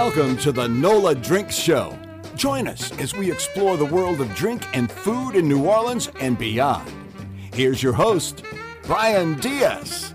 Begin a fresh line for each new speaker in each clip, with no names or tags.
Welcome to the NOLA Drink Show. Join us as we explore the world of drink and food in New Orleans and beyond. Here's your host, Brian Diaz.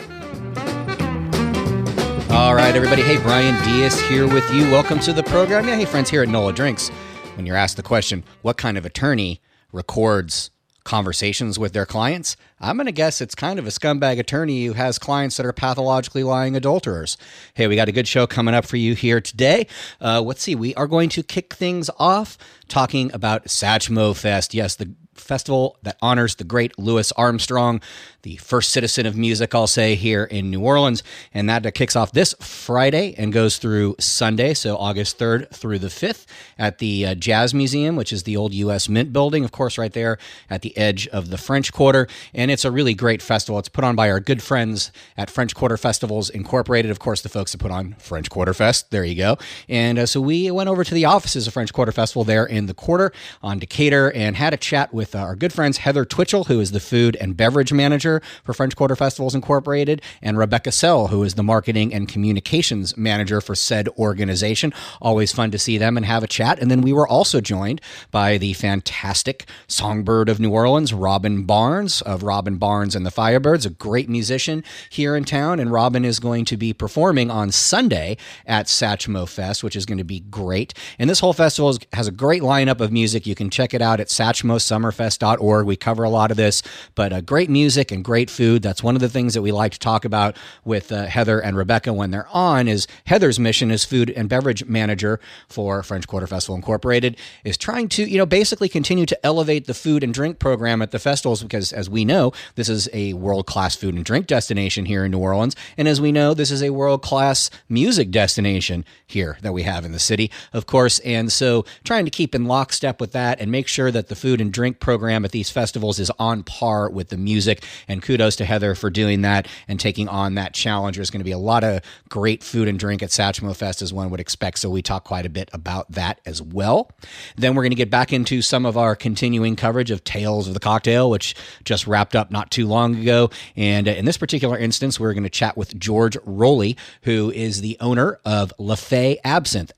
All right, everybody. Hey, Brian Diaz here with you. Welcome to the program. Yeah, hey, friends, here at NOLA Drinks. When you're asked the question, what kind of attorney records conversations with their clients? I'm going to guess it's kind of a scumbag attorney who has clients that are pathologically lying adulterers. Hey, we got a good show coming up for you here today. Let's see. We are going to kick things off talking about Satchmo Fest. Yes, the festival that honors the great Louis Armstrong, the first citizen of music, I'll say, here in New Orleans. And that kicks off this Friday and goes through Sunday, so August 3rd through the 5th at the Jazz Museum, which is the old U.S. Mint building, of course, right there at the edge of the French Quarter. And it's a really great festival. It's put on by our good friends at French Quarter Festivals Incorporated, of course, the folks that put on French Quarter Fest. There you go. And so we went over to the offices of French Quarter Festival there in the Quarter on Decatur and had a chat with our good friends Heather Twitchell, who is the food and beverage manager for French Quarter Festivals Incorporated, and Rebecca Sell, who is the marketing and communications manager for said organization. Always fun to see them and have a chat. And then we were also joined by the fantastic songbird of New Orleans, Robin Barnes of Robin Barnes and the Firebirds, a great musician here in town. And Robin is going to be performing on Sunday at Satchmo Fest, which is going to be great. And this whole festival has a great lineup of music. You can check it out at satchmosummerfest.org. We cover a lot of this, but great music and great food. That's one of the things that we like to talk about with Heather and Rebecca when they're on. Is Heather's mission as food and beverage manager for French Quarter Festival Incorporated is trying to, basically continue to elevate the food and drink program at the festivals, because as we know, this is a world-class food and drink destination here in New Orleans. And as we know, this is a world-class music destination here that we have in the city, of course. And so trying to keep in lockstep with that and make sure that the food and drink program at these festivals is on par with the music. And kudos to Heather for doing that and taking on that challenge. There's going to be a lot of great food and drink at Satchmo Fest, as one would expect. So we talk quite a bit about that as well. Then we're going to get back into some of our continuing coverage of Tales of the Cocktail, which just wrapped up not too long ago. And in this particular instance, we're going to chat with George Rowley, who is the owner of Lafay Absinthe,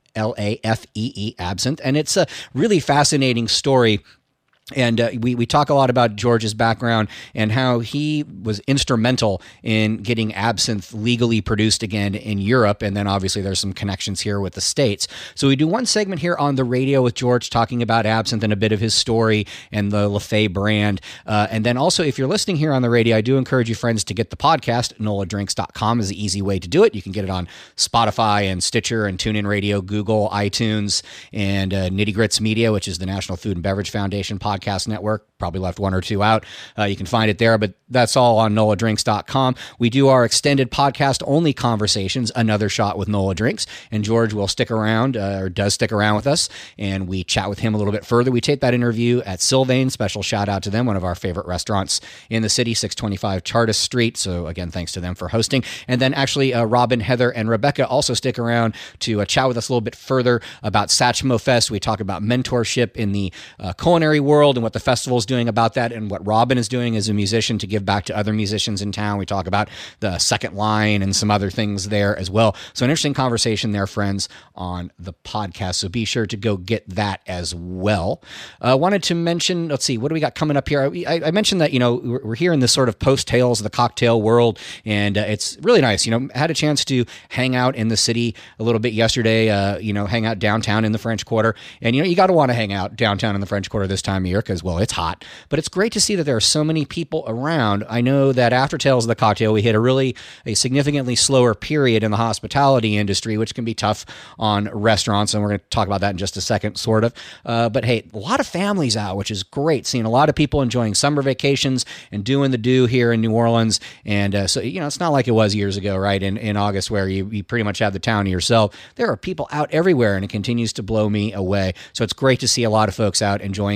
Lafee Absinthe. And it's a really fascinating story. And we talk a lot about George's background and how he was instrumental in getting absinthe legally produced again in Europe. And then obviously there's some connections here with the States. So we do one segment here on the radio with George talking about absinthe and a bit of his story and the Lafay brand. And then also, if you're listening here on the radio, I do encourage you, friends, to get the podcast. NOLADrinks.com is the easy way to do it. You can get it on Spotify and Stitcher and TuneIn Radio, Google, iTunes, and Nitty Grits Media, which is the National Food and Beverage Foundation podcast network. Probably left one or two out. You can find it there, but that's all on NOLADrinks.com. We do our extended podcast-only conversations, Another Shot with NOLA Drinks, and George will stick around, or does stick around with us, and we chat with him a little bit further. We tape that interview at Sylvain. Special shout-out to them, one of our favorite restaurants in the city, 625 Chartis Street. So again, thanks to them for hosting. And then actually, Robin, Heather, and Rebecca also stick around to chat with us a little bit further about Satchmo Fest. We talk about mentorship in the culinary world and what the festival is doing about that, and what Robin is doing as a musician to give back to other musicians in town. We talk about the Second Line and some other things there as well. So an interesting conversation there, friends, on the podcast. So be sure to go get that as well. Wanted to mention, let's see, what do we got coming up here? I mentioned that, we're here in this sort of post-Tales of the Cocktail world, and it's really nice. Had a chance to hang out in the city a little bit yesterday, hang out downtown in the French Quarter. And, you got to want to hang out downtown in the French Quarter this time of year because, well, it's hot. But it's great to see that there are so many people around. I know that after Tales of the Cocktail, we hit a significantly slower period in the hospitality industry, which can be tough on restaurants. And we're going to talk about that in just a second, sort of. But hey, a lot of families out, which is great. Seeing a lot of people enjoying summer vacations and doing the do here in New Orleans. And so, it's not like it was years ago, right? In August, where you pretty much have the town to yourself. There are people out everywhere, and it continues to blow me away. So it's great to see a lot of folks out enjoying our great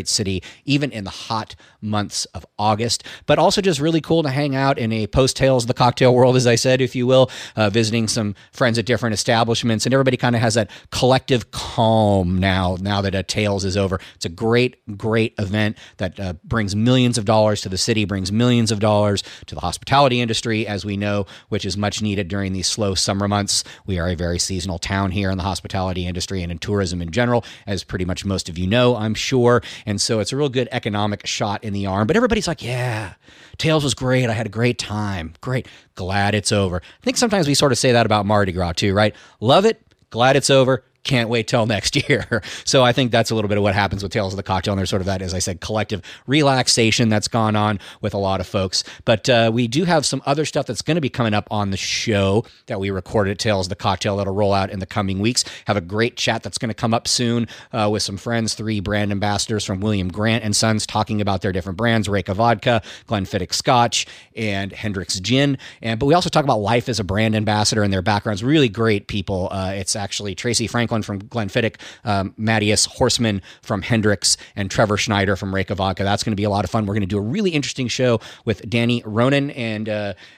great city, even in the hot months of August. But also just really cool to hang out in a post-Tales of the cocktail world, as I said, if you will, visiting some friends at different establishments. And everybody kind of has that collective calm now that Tales is over. It's a great event that brings millions of dollars to the city, brings millions of dollars to the hospitality industry, as we know, which is much needed during these slow summer months. We are a very seasonal town here in the hospitality industry and in tourism in general, as pretty much most of you know, I'm sure. And so it's a real good economic shot in the arm. But everybody's like, yeah, Tales was great. I had a great time. Great. Glad it's over. I think sometimes we sort of say that about Mardi Gras too, right? Love it. Glad it's over. Can't wait till next year. So I think that's a little bit of what happens with Tales of the Cocktail. And there's sort of that, as I said, collective relaxation that's gone on with a lot of folks. But we do have some other stuff that's going to be coming up on the show that we recorded at Tales of the Cocktail that'll roll out in the coming weeks. Have a great chat that's going to come up soon with some friends, 3 brand ambassadors from William Grant & Sons, talking about their different brands, Reyka Vodka, Glenfiddich Scotch, and Hendrick's Gin. But we also talk about life as a brand ambassador and their backgrounds. Really great people. It's actually Tracy Franklin from Glenfiddich, Matthias Horstman from Hendrick's, and Trevor Schneider from Reyka Vodka. That's going to be a lot of fun. We're going to do a really interesting show with Donnie Ronan, and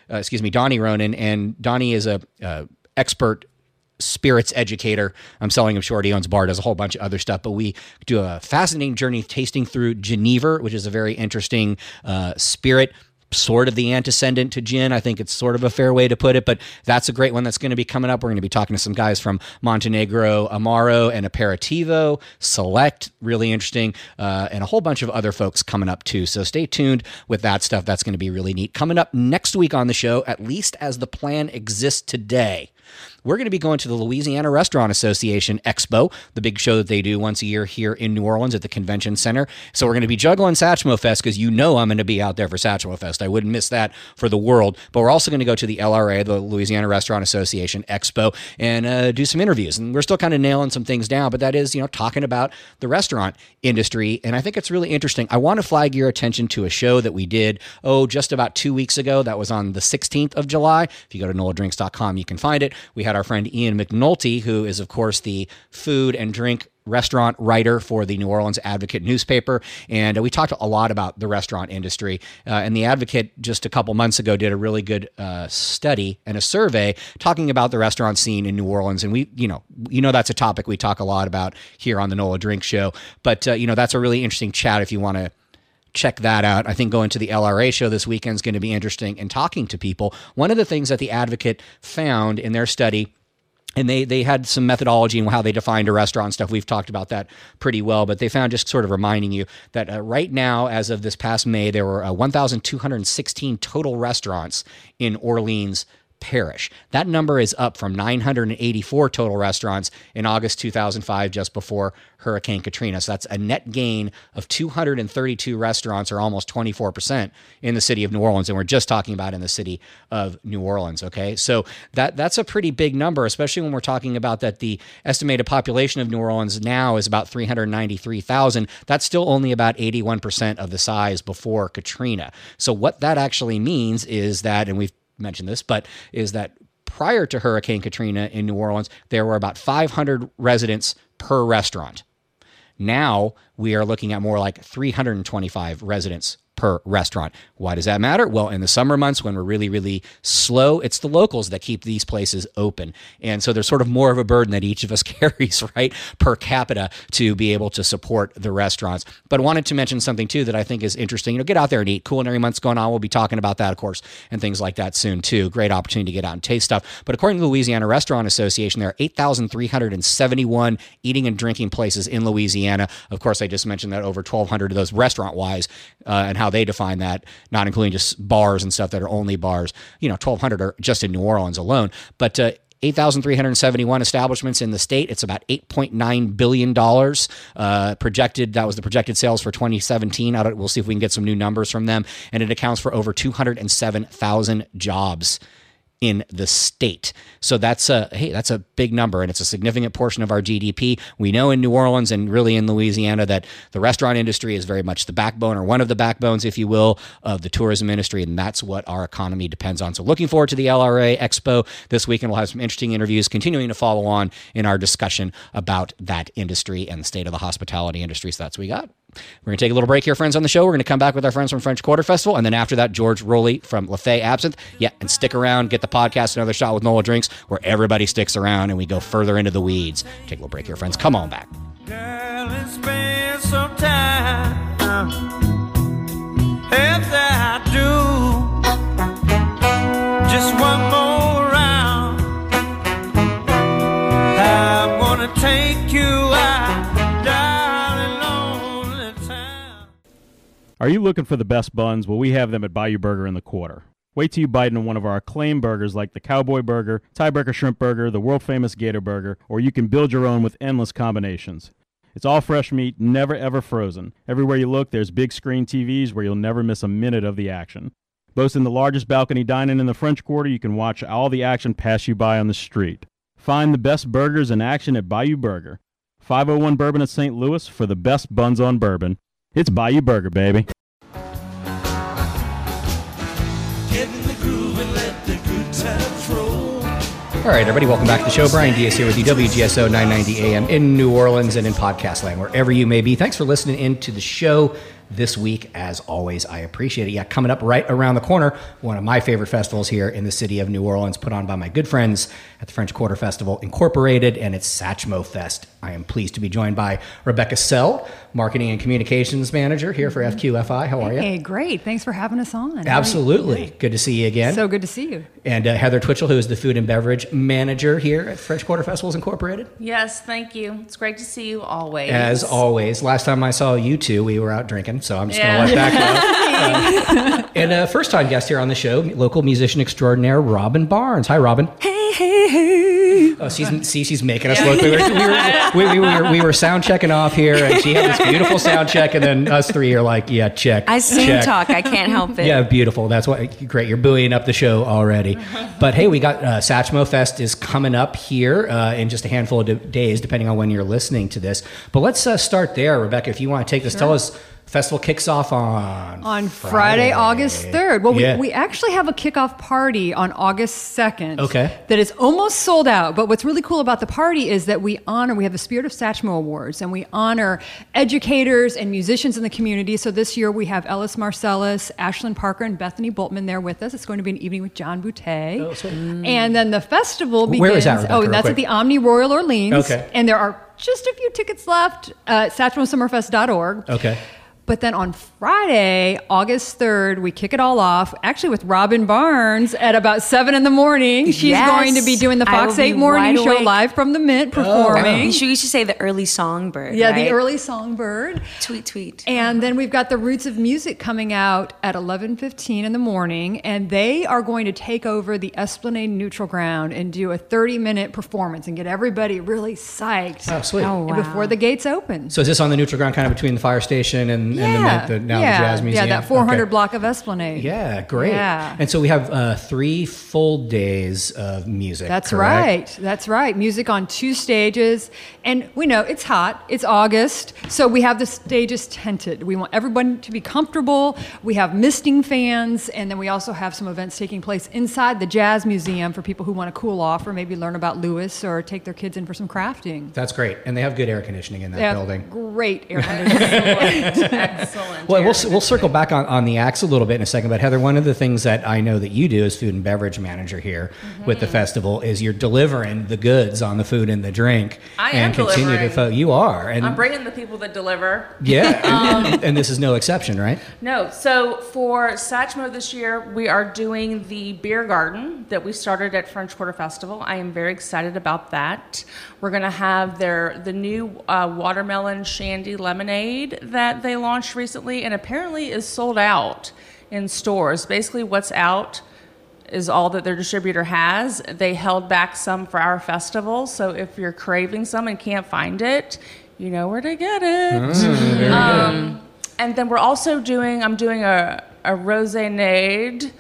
Donnie is a expert spirits educator. I'm selling him short. He owns a bar, does a whole bunch of other stuff, but we do a fascinating journey tasting through Genever, which is a very interesting spirit, sort of the antecedent to gin. I think it's sort of a fair way to put it, but that's a great one that's going to be coming up. We're going to be talking to some guys from Montenegro, Amaro, and Aperitivo Select, really interesting, and a whole bunch of other folks coming up too. So stay tuned with that stuff. That's going to be really neat. Coming up next week on the show, at least as the plan exists today, we're going to be going to the Louisiana Restaurant Association Expo, the big show that they do once a year here in New Orleans at the Convention Center. So we're going to be juggling Satchmo Fest because you know I'm going to be out there for Satchmo Fest. I wouldn't miss that for the world. But we're also going to go to the LRA, the Louisiana Restaurant Association Expo, and do some interviews. And we're still kind of nailing some things down, but that is, talking about the restaurant industry. And I think it's really interesting. I want to flag your attention to a show that we did, just about 2 weeks ago. That was on the 16th of July. If you go to NOLADrinks.com, you can find it. We had our friend Ian McNulty, who is, of course, the food and drink restaurant writer for the New Orleans Advocate newspaper. And we talked a lot about the restaurant industry. And the Advocate just a couple months ago did a really good study and a survey talking about the restaurant scene in New Orleans. And we, that's a topic we talk a lot about here on the NOLA Drink Show. But, that's a really interesting chat if you want to check that out. I think going to the LRA show this weekend is going to be interesting and talking to people. One of the things that the Advocate found in their study, and they had some methodology and how they defined a restaurant and stuff. We've talked about that pretty well, but they found, just sort of reminding you, that right now, as of this past May, there were 1,216 total restaurants in Orleans Parish. That number is up from 984 total restaurants in August 2005, just before Hurricane Katrina. So that's a net gain of 232 restaurants, or almost 24% in the city of New Orleans. And we're just talking about in the city of New Orleans. Okay. So that's a pretty big number, especially when we're talking about that the estimated population of New Orleans now is about 393,000. That's still only about 81% of the size before Katrina. So what that actually means is that, and we've mentioned this, but is that prior to Hurricane Katrina in New Orleans, there were about 500 residents per restaurant. Now we are looking at more like 325 residents per restaurant. Why does that matter? Well, in the summer months when we're really, really slow, it's the locals that keep these places open. And so there's sort of more of a burden that each of us carries, right, per capita, to be able to support the restaurants. But I wanted to mention something too that I think is interesting. Get out there and eat. Culinary Month's going on. We'll be talking about that, of course, and things like that soon too. Great opportunity to get out and taste stuff. But according to the Louisiana Restaurant Association, there are 8,371 eating and drinking places in Louisiana. Of course, I just mentioned that over 1,200 of those restaurant-wise, and how they define that, not including just bars and stuff that are only bars. 1,200 are just in New Orleans alone. But 8,371 establishments in the state. It's about $8.9 billion projected. That was the projected sales for 2017. We'll see if we can get some new numbers from them. And it accounts for over 207,000 jobs in the state. So that's a big number, and it's a significant portion of our GDP. We know in New Orleans and really in Louisiana that the restaurant industry is very much the backbone, or one of the backbones, if you will, of the tourism industry, and that's what our economy depends on. So looking forward to the LRA Expo this weekend. We'll have some interesting interviews continuing to follow on in our discussion about that industry and the state of the hospitality industry. So that's what we got. We're going to take a little break here, friends, on the show. We're going to come back with our friends from French Quarter Festival, and then after that, George Rowley from Lafay Absinthe. Yeah, and stick around, get the podcast, Another Shot with NOLA Drinks, where everybody sticks around and we go further into the weeds. Take a little break here, friends. Come on back.
Girl, it's been some time. Yes, I do. Just one more round. I'm gonna take you out, darling, lonely town.
Are you looking for the best buns? Well, we have them at Bayou Burger in the Quarter. Wait till you bite into one of our acclaimed burgers like the Cowboy Burger, Tiebreaker Shrimp Burger, the world-famous Gator Burger, or you can build your own with endless combinations. It's all fresh meat, never ever frozen. Everywhere you look, there's big screen TVs where you'll never miss a minute of the action. Boasting the largest balcony dining in the French Quarter, you can watch all the action pass you by on the street. Find the best burgers in action at Bayou Burger. 501 Bourbon at St. Louis for the best buns on bourbon. It's Bayou Burger, baby.
Get in the groove and let the good times roll.
All right, everybody, welcome back to the show. Brian Diaz here with you, WGSO 990 AM in New Orleans and in podcast land, wherever you may be. Thanks for listening in to the show this week. As always, I appreciate it. Yeah, coming up right around the corner, one of my favorite festivals here in the city of New Orleans, put on by my good friends at the French Quarter Festival Incorporated, and it's Satchmo Fest. I am pleased to be joined by Rebecca Sell, Marketing and Communications Manager here for FQFI. How are you?
Hey, great. Thanks for having us on.
Absolutely.
Yeah.
Good to see you again.
So good to see you.
And Heather Twitchell, who is the Food and Beverage Manager here at French Quarter Festivals Incorporated.
Yes, thank you. It's great to see you always.
As always. Last time I saw you two, we were out drinking, so I'm just going to let that go. And first-time guest here on the show, local musician extraordinaire, Robin Barnes. Hi, Robin.
Hey, hey, hey.
Oh, she's making us look. We were sound checking off here, and she had this beautiful sound check, and then us three are like, yeah, check.
I sing
check.
talk. I can't help it.
Yeah, beautiful. That's why. Great. You're buoying up the show already. But hey, we got Satchmo Fest is coming up here in just a handful of days, depending on when you're listening to this. But let's start there, Rebecca. If you want to take this, tell us. Festival kicks off on
Friday, August 3rd. Well,
Yeah.
we actually have a kickoff party on August 2nd.
Okay.
That is almost sold out. But what's really cool about the party is that we have the Spirit of Satchmo Awards, and we honor educators and musicians in the community. So this year we have Ellis Marcellus, Ashlyn Parker, and Bethany Boltman there with us. It's going to be an evening with John Boutte.
Oh, sweet.
And then the festival begins.
Where is that, Rebecca,
and that's
real
at the
quick?
Omni Royal Orleans.
Okay.
And there are just a few tickets left at SatchmoSummerFest.org.
Okay.
But then on Friday, August 3rd, we kick it all off, actually with Robin Barnes at about 7 in the morning. She's
Yes.
going to be doing the
I
Fox
will
8
be
morning
wide
show
awake.
live from the Mint performing.
You should say the early songbird.
Yeah,
right?
the early songbird.
Tweet.
And then we've got the Roots of Music coming out at 11:15 in the morning, and they are going to take over the Esplanade Neutral Ground and do a 30-minute performance and get everybody really psyched.
Oh, sweet.
Oh, wow.
And before the gates open.
So is this on the neutral ground, kind of between the fire station and the Jazz Museum?
Yeah, that 400
Okay.
block of Esplanade.
Yeah, great.
Yeah.
And so we have 3 full days of music.
That's
correct?
right. That's right. Music on 2 stages. And we know it's hot. It's August. So we have the stages tented. We want everyone to be comfortable. We have misting fans. And then we also have some events taking place inside the Jazz Museum for people who want to cool off or maybe learn about Lewis or take their kids in for some crafting.
That's great. And they have good air conditioning in that
They have
building.
great air conditioning.
Excellent.
Well, we'll circle back on the acts a little bit in a second. But Heather, one of the things that I know that you do as food and beverage manager here with the festival is you're delivering the goods on the food and the drink.
I
and
am
continue
delivering.
to you are. And
I'm bringing the people that deliver.
yeah. And this is no exception, right?
No, so for Satchmo this year, we are doing the beer garden that we started at French Quarter Festival. I am very excited about that. We're going to have the new watermelon shandy lemonade that they launched recently and apparently is sold out in stores. Basically, what's out is all that their distributor has. They held back some for our festival, so if you're craving some and can't find it, you know where to get it. And then we're also I'm doing a rosé-nade,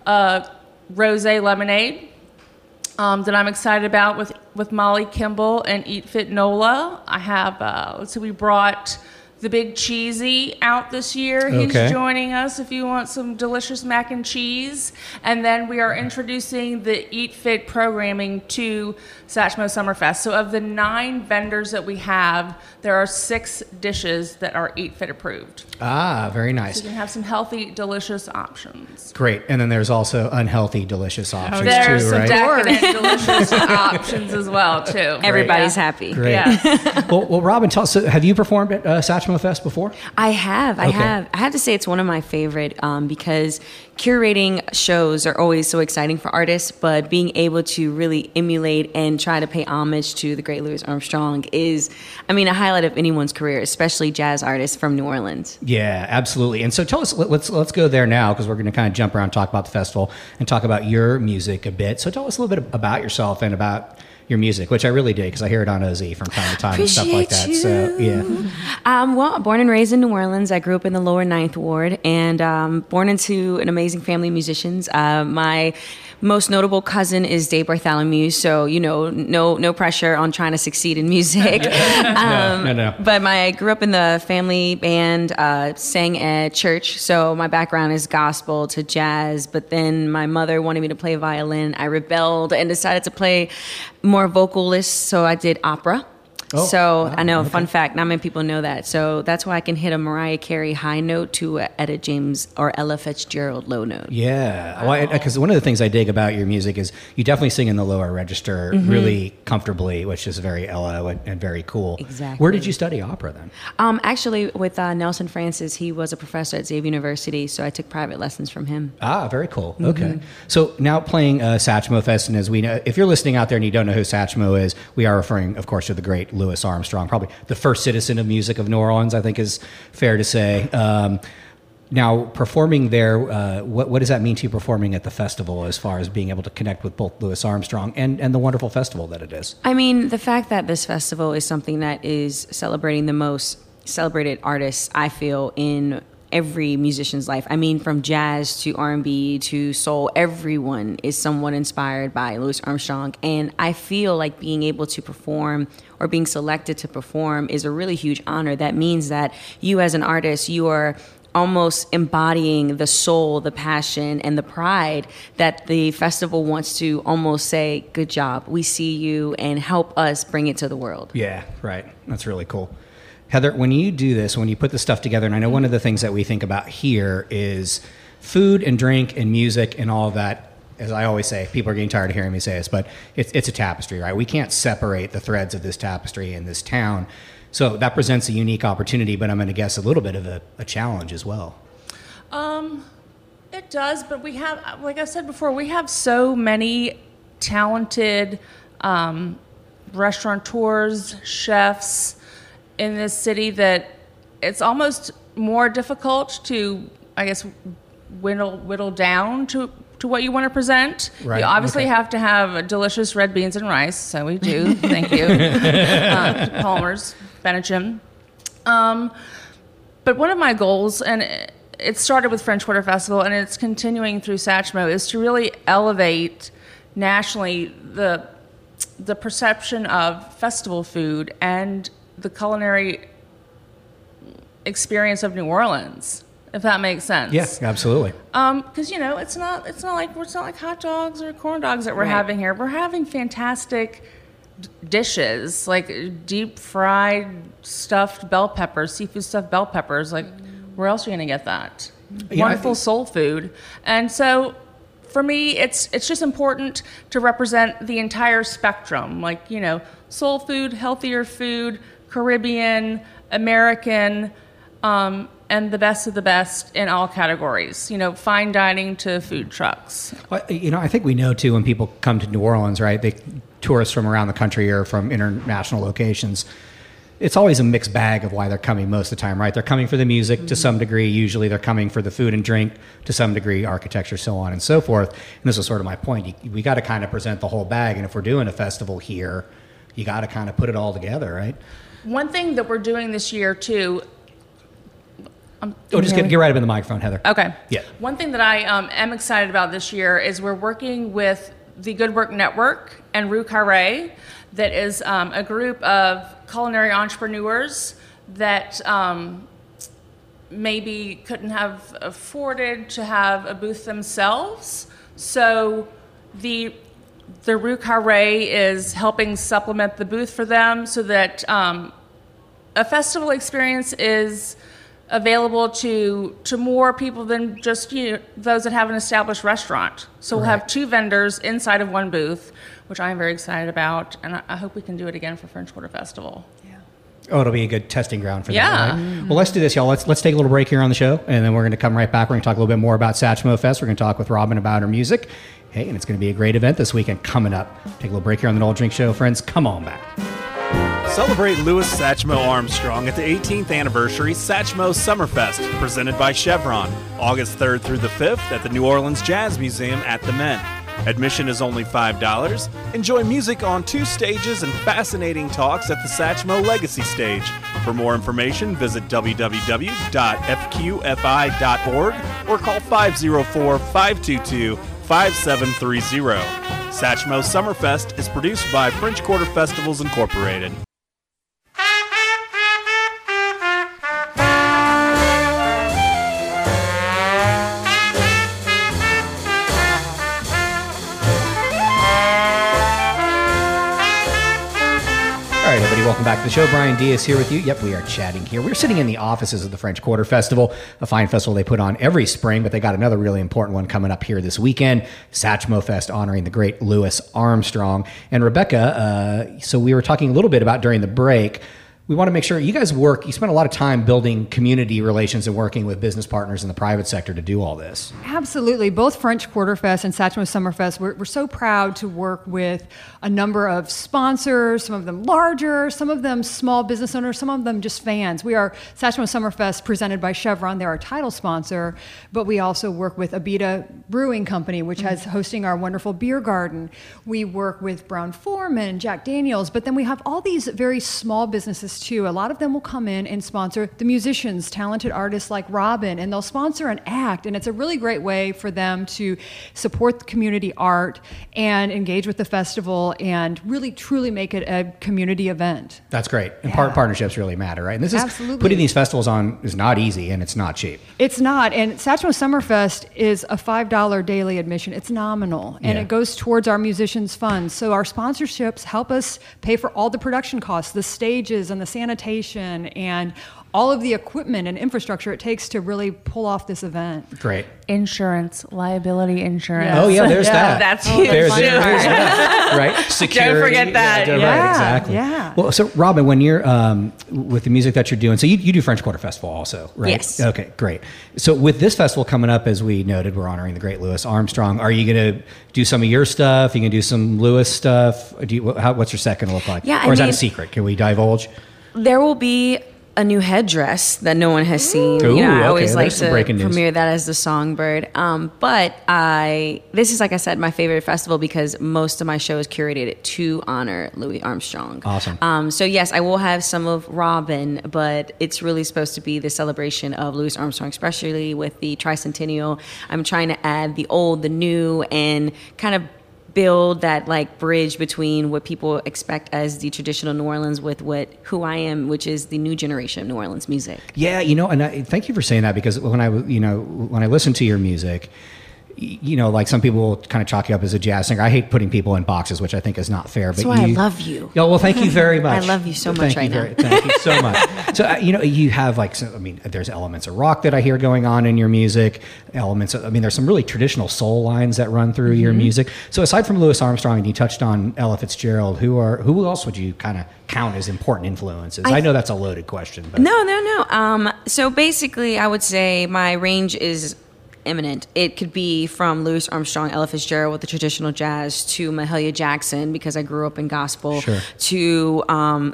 rosé lemonade that I'm excited about with Molly Kimball and Eat Fit NOLA. I have, we brought the Big Cheesy out this year. He's
Okay.
joining us if you want some delicious mac and cheese. And then we are introducing the Eat Fit programming to Satchmo Summerfest. So of the 9 vendors that we have, there are 6 dishes that are Eat Fit approved.
Ah, very nice.
So you can have some healthy, delicious options.
Great. And then there's also unhealthy, delicious options
There are
too,
some
right?
decadent, delicious options as well, too.
Everybody's
Yeah.
happy.
Great.
Yes.
well, Robin, tell us, so have you performed at Satchmo Fest before?
I have. I
Okay.
have. I have to say it's one of my favorite because curating shows are always so exciting for artists, but being able to really emulate and try to pay homage to the great Louis Armstrong is, I mean, a highlight of anyone's career, especially jazz artists from New Orleans.
Yeah, absolutely. And so tell us, let's go there now because we're going to kind of jump around, talk about the festival, and talk about your music a bit. So tell us a little bit about yourself and about your music, which I really did because I hear it on OZ from time to time and stuff like that.
Appreciate
So yeah,
Well, born and raised in New Orleans. I grew up in the lower Ninth Ward and born into an amazing family of musicians. My most notable cousin is Dave Bartholomew, so no pressure on trying to succeed in music.
No.
But I grew up in the family band, sang at church, so my background is gospel to jazz. But then my mother wanted me to play violin. I rebelled and decided to play more vocalist, so I did opera.
Oh,
So
wow,
I know,
okay.
fun fact, not many people know that. So that's why I can hit a Mariah Carey high note to a Etta James or Ella Fitzgerald low note.
yeah. Because one of the things I dig about your music is you definitely sing in the lower register really comfortably, which is very Ella and very cool.
Exactly.
Where did you study opera then?
Actually, with Nelson Francis, he was a professor at Xavier University, so I took private lessons from him.
Ah, very cool. Okay. So now playing Satchmo Fest, and as we know, if you're listening out there and you don't know who Satchmo is, we are referring, of course, to the great Louis Armstrong, probably the first citizen of music of New Orleans, I think is fair to say. Now, performing there, what does that mean to you performing at the festival as far as being able to connect with both Louis Armstrong and the wonderful festival that it is?
I mean, the fact that this festival is something that is celebrating the most celebrated artists, I feel, in every musician's life. I mean, from jazz to R&B to soul, everyone is somewhat inspired by Louis Armstrong. And I feel like being able to perform or being selected to perform is a really huge honor. That means that you as an artist, you are almost embodying the soul, the passion, and the pride that the festival wants to almost say, good job, we see you, and help us bring it to the world.
Yeah, right. That's really cool. Heather, when you do this, when you put this stuff together, and I know one of the things that we think about here is food and drink and music and all of that. As I always say, people are getting tired of hearing me say this, but it's a tapestry, right? We can't separate the threads of this tapestry in this town. So that presents a unique opportunity, but I'm going to guess a little bit of a challenge as well.
It does, but we have, like I said before, we have so many talented restaurateurs, chefs in this city that it's almost more difficult to, I guess, whittle down to what you want to present.
Right,
You obviously
okay.
have to have delicious red beans and rice, so we do. Thank you. Palmer's, Benetchin. But one of my goals, and it started with French Quarter Festival, and it's continuing through Satchmo, is to really elevate nationally the perception of festival food and the culinary experience of New Orleans, if that makes sense.
Yeah, absolutely.
Because it's not like hot dogs or corn dogs that we're having here. We're having fantastic dishes like deep fried stuffed bell peppers, seafood stuffed bell peppers. Like, where else are you gonna get that?
Yeah, I
Wonderful
think-
soul food. And so, for me, it's just important to represent the entire spectrum. Like, soul food, healthier food, Caribbean, American. And the best of the best in all categories, fine dining to food trucks.
Well, I think we know too when people come to New Orleans, right? Tourists from around the country or from international locations. It's always a mixed bag of why they're coming most of the time, right? They're coming for the music to some degree. Usually they're coming for the food and drink to some degree, architecture, so on and so forth. And this is sort of my point. We got to kind of present the whole bag. And if we're doing a festival here, you got to kind of put it all together, right?
One thing that we're doing this year too.
Just get right up in the microphone, Heather.
Okay.
Yeah.
One thing that I am excited about this year is we're working with the Good Work Network and Rue Carré, that is a group of culinary entrepreneurs that maybe couldn't have afforded to have a booth themselves. So the Rue Carré is helping supplement the booth for them so that a festival experience is available to more people than just those that have an established restaurant. So we'll have 2 vendors inside of 1 booth, which I'm very excited about, and I hope we can do it again for French Quarter Festival.
Oh, it'll be a good testing ground for them.
Yeah.
Right? Mm-hmm. Well, let's do this, y'all. Let's take a little break here on the show, and then we're going to come right back. We're going to talk a little bit more about Satchmo Fest. We're going to talk with Robin about her music. Hey, and it's going to be a great event this weekend coming up. Take a little break here on the Noel Drink Show, friends. Come on back.
Celebrate Louis Satchmo Armstrong at the 18th anniversary Satchmo Summerfest, presented by Chevron, August 3rd through the 5th at the New Orleans Jazz Museum at the Men. Admission is only $5. Enjoy music on 2 stages and fascinating talks at the Satchmo Legacy Stage. For more information, visit www.fqfi.org or call 504-522-5730. Satchmo Summerfest is produced by French Quarter Festivals Incorporated.
All right, everybody, welcome back to the show. Brian Diaz here with you. Yep, we are chatting here. We're sitting in the offices of the French Quarter Festival, a fine festival they put on every spring, but they got another really important one coming up here this weekend, Satchmo Fest, honoring the great Louis Armstrong. And Rebecca, so we were talking a little bit about during the break, we want to make sure you guys you spend a lot of time building community relations and working with business partners in the private sector to do all this.
Absolutely. Both French Quarter Fest and Satchmo Summerfest, we're so proud to work with a number of sponsors, some of them larger, some of them small business owners, some of them just fans. We are Satchmo Summerfest presented by Chevron. They're our title sponsor, but we also work with Abita Brewing Company, which has hosting our wonderful beer garden. We work with Brown-Forman, Jack Daniels, but then we have all these very small businesses too. A lot of them will come in and sponsor the musicians, talented artists like Robin, and they'll sponsor an act. And it's a really great way for them to support the community art and engage with the festival and really truly make it a community event.
That's great. And partnerships really matter, right? And this is
Absolutely.
Putting these festivals on is not easy and it's not cheap.
It's not. And Satchmo Summerfest is a $5 daily admission. It's nominal. And it goes towards our musicians' funds. So our sponsorships help us pay for all the production costs, the stages and the sanitation and all of the equipment and infrastructure it takes to really pull off this event.
Great.
Insurance, liability insurance.
Yes. Oh, yeah, there's that.
That's huge.
There's that, right? Security.
Don't forget that.
Right, exactly.
Yeah.
Well, so Robin, when you're with the music that you're doing, so you do French Quarter Festival also, right?
Yes.
Okay, great. So with this festival coming up, as we noted, we're honoring the great Louis Armstrong. Are you going to do some of your stuff? Are you going to do some Louis stuff? What's your set going to look like?
Yeah,
or is that a secret? Can we divulge?
There will be a new headdress that no one has seen.
Ooh,
I always
okay,
like
there's some
to
breaking news.
premiere that as the Songbird. But this is, like I said, my favorite festival because most of my show is curated to honor Louis Armstrong.
Awesome.
So yes, I will have some of Robin, but it's really supposed to be the celebration of Louis Armstrong, especially with the tricentennial. I'm trying to add the old, the new, and kind of build that like bridge between what people expect as the traditional New Orleans with who I am, which is the new generation of New Orleans music.
Yeah, and thank you for saying that because when I listen to your music, like some people kind of chalk you up as a jazz singer. I hate putting people in boxes, which I think is not fair.
That's why I love you.
Yeah, well, thank you very much.
I love you so much right now.
Thank you so much. So, you have there's elements of rock that I hear going on in your music. There's some really traditional soul lines that run through your music. So aside from Louis Armstrong, and you touched on Ella Fitzgerald, who else would you kind of count as important influences? I know that's a loaded question. But.
No. So basically, I would say my range is eminent. It could be from Louis Armstrong, Ella Fitzgerald with the traditional jazz, to Mahalia Jackson because I grew up in gospel,
sure.
To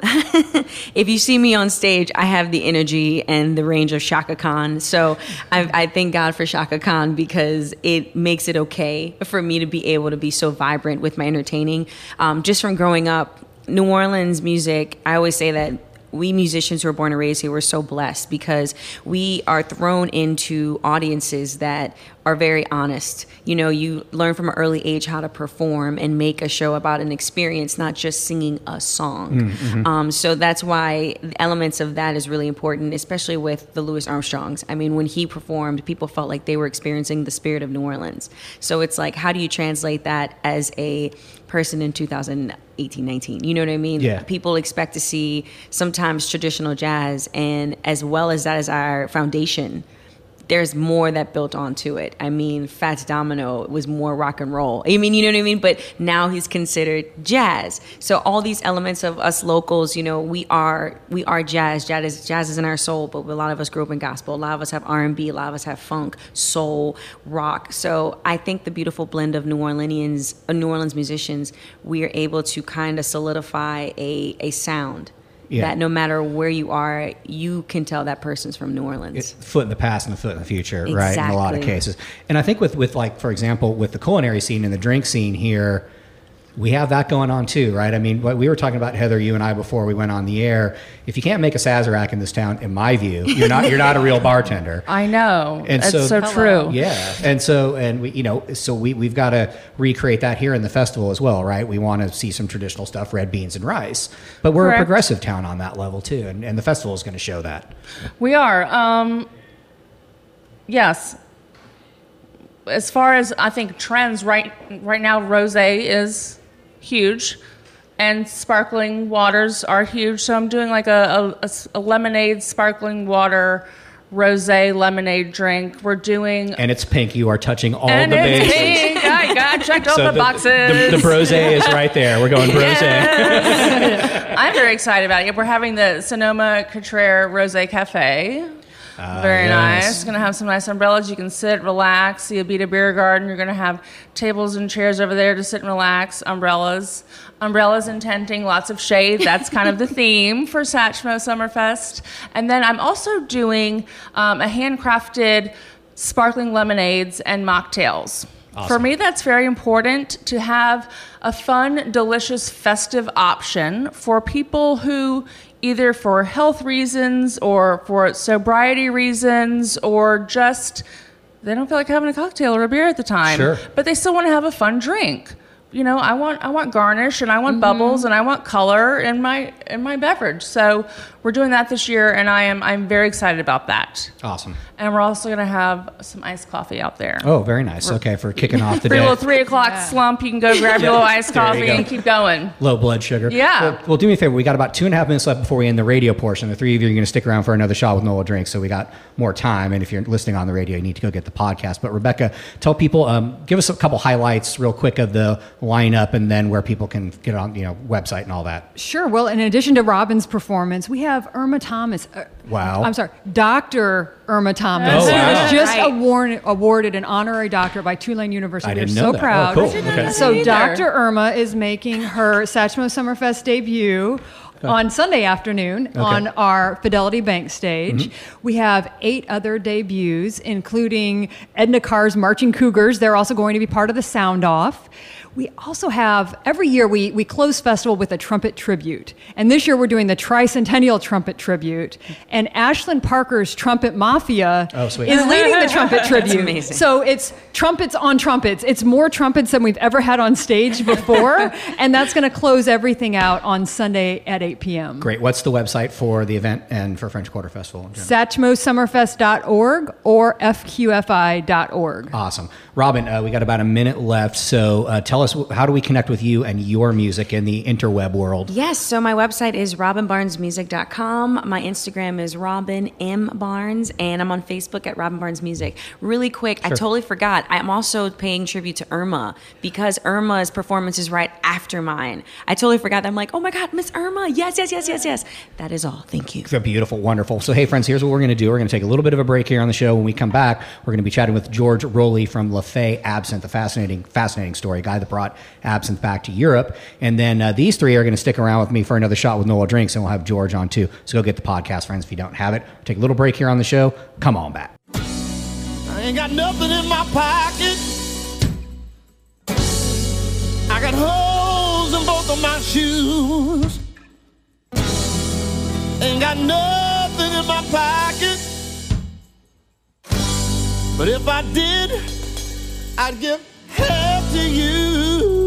if you see me on stage, I have the energy and the range of Chaka Khan. So I thank God for Chaka Khan because it makes it okay for me to be able to be so vibrant with my entertaining. Just from growing up, New Orleans music, I always say that we musicians who are born and raised here, we're so blessed because we are thrown into audiences that are very honest. You know, you learn from an early age how to perform and make a show about an experience, not just singing a song. So that's why elements of that is really important, especially with the Louis Armstrongs. I mean, when he performed, people felt like they were experiencing the spirit of New Orleans. So it's like, how do you translate that as a person in 2018, 19? You know what I mean?
Yeah.
People expect to see sometimes traditional jazz, and as well as that is our foundation, there's more that built onto it. I mean, Fats Domino was more rock and roll. I mean, you know what I mean? But now he's considered jazz. So all these elements of us locals, you know, we are jazz. Jazz is in our soul, but a lot of us grew up in gospel. A lot of us have R&B. A lot of us have funk, soul, rock. So I think the beautiful blend of New Orleans musicians, we are able to kind of solidify a sound. Yeah. That no matter where you are, you can tell that person's from New Orleans.
It's foot in the past and a foot in the future,
exactly.
Right? In a lot of cases. And I think with like, for example, with the culinary scene and the drink scene here, we have that going on too, right? I mean, what we were talking about, Heather, you and I, before we went on the air. If you can't make a Sazerac in this town, in my view, you're not a real bartender.
I know.
And
it's so true.
Yeah. And we, you know, so we've got to recreate that here in the festival as well, right? We want to see some traditional stuff, red beans and rice. But we're
Correct.
a progressive town on that level too, and the festival is going to show that.
We are. Yes. As far as I think trends right now, rosé is huge, and sparkling waters are huge. So I'm doing like a lemonade, sparkling water, rosé lemonade drink. We're doing,
and it's pink. You are touching all
and
the
it's
bases.
pink. I got checked all the boxes.
The brosé is right there. We're going brosé.
Yes. I'm very excited about it. We're having the Sonoma Cutrer Rosé Cafe. Very
yes.
nice. Going to have some nice umbrellas. You can sit, relax. The Abita Beer Garden. You're going to have tables and chairs over there to sit and relax. Umbrellas and tenting, lots of shade. That's kind of the theme for Satchmo Summerfest. And then I'm also doing a handcrafted sparkling lemonades and mocktails.
Awesome.
For me, that's very important to have a fun, delicious, festive option for people who, either for health reasons or for sobriety reasons, or just they don't feel like having a cocktail or a beer at the time.
Sure.
But they still want to have a fun drink. You know, I want garnish, and I want bubbles, and I want color in my beverage. So we're doing that this year, and I'm very excited about that.
Awesome.
And we're also going to have some iced coffee out there.
Oh, very nice. Okay, for kicking off the
For
day.
your little 3 o'clock slump, you can go grab your little iced
There you
coffee
go.
and keep going.
Low blood sugar.
Yeah.
Well, do me a favor. We got about 2.5 minutes left before we end the radio portion. The three of you are going to stick around for another shot with Nola Drinks, so we got more time. And if you're listening on the radio, you need to go get the podcast. But Rebecca, tell people, give us a couple highlights real quick of the lineup, and then where people can get on, website and all that.
Sure. Well, in addition to Robin's performance, we have Irma Thomas.
Wow.
I'm sorry, Dr. Irma Thomas,
Oh, wow.
who was just
Right.
awarded an honorary doctorate by Tulane University.
I didn't
We're
know
so
that.
proud.
Oh, cool. Okay.
So
either.
Dr. Irma is making her Satchmo Summerfest debut on Sunday afternoon on our Fidelity Bank stage. We have 8 other debuts, including Edna Carr's Marching Cougars. They're also going to be part of the Sound Off. We also have, every year we close festival with a trumpet tribute. And this year we're doing the Tricentennial Trumpet Tribute. And Ashlyn Parker's Trumpet Mafia is leading the trumpet tribute.
amazing.
So it's trumpets on trumpets. It's more trumpets than we've ever had on stage before. And that's going to close everything out on Sunday at 8 p.m.
Great. What's the website for the event and for French Quarter Festival in general?
SatchmoSummerfest.org or FQFI.org.
Awesome. Robin, we got about a minute left. So tell us, how do we connect with you and your music in the interweb world?
Yes, so my website is robinbarnesmusic.com. My Instagram is Robin M. Barnes, and I'm on Facebook at Robin Barnes Music. Really quick, I totally forgot. I'm also paying tribute to Irma because Irma's performance is right after mine. I totally forgot that. I'm like, oh my God, Miss Irma. Yes. That is all. Thank you.
Beautiful, wonderful. So, hey, friends, here's what we're going to do. We're going to take a little bit of a break here on the show. When we come back, we're going to be chatting with George Rowley from Lafay Absinthe, a fascinating story, a guy that brought absinthe back to Europe. And then these three are going to stick around with me for another shot with Nola Drinks, and we'll have George on too. So go get the podcast, friends, if you don't have it. Take a little break here on the show. Come on back.
I ain't got nothing in my pocket. I got holes in both of my shoes. Ain't got nothing in my pocket But if I did, I'd give half to you.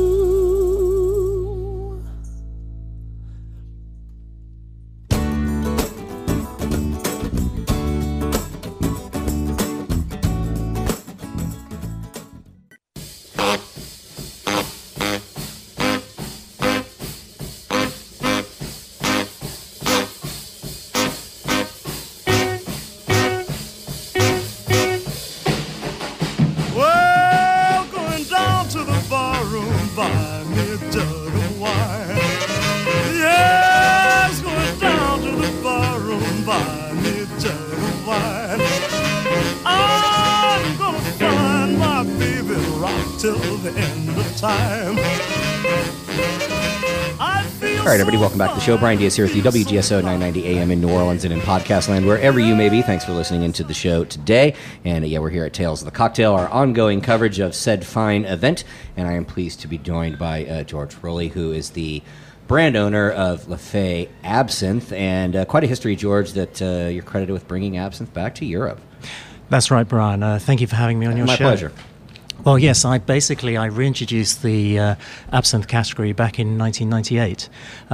All right, everybody, welcome back to the show. Brian Diaz here with you, WGSO 990 AM in New Orleans and in podcast land, wherever you may be. Thanks for listening into the show today. And we're here at Tales of the Cocktail, our ongoing coverage of said fine event. And I am pleased to be joined by George Rowley, who is the brand owner of Lafay Absinthe. And quite a history, George, that you're credited with bringing absinthe back to Europe.
That's right, Brian. Thank you for having me on your show.
My pleasure.
Well, yes, I reintroduced the absinthe category back in 1998.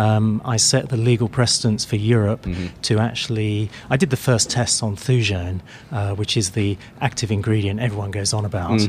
I set the legal precedents for Europe to actually... I did the first tests on Thujain, which is the active ingredient everyone goes on about,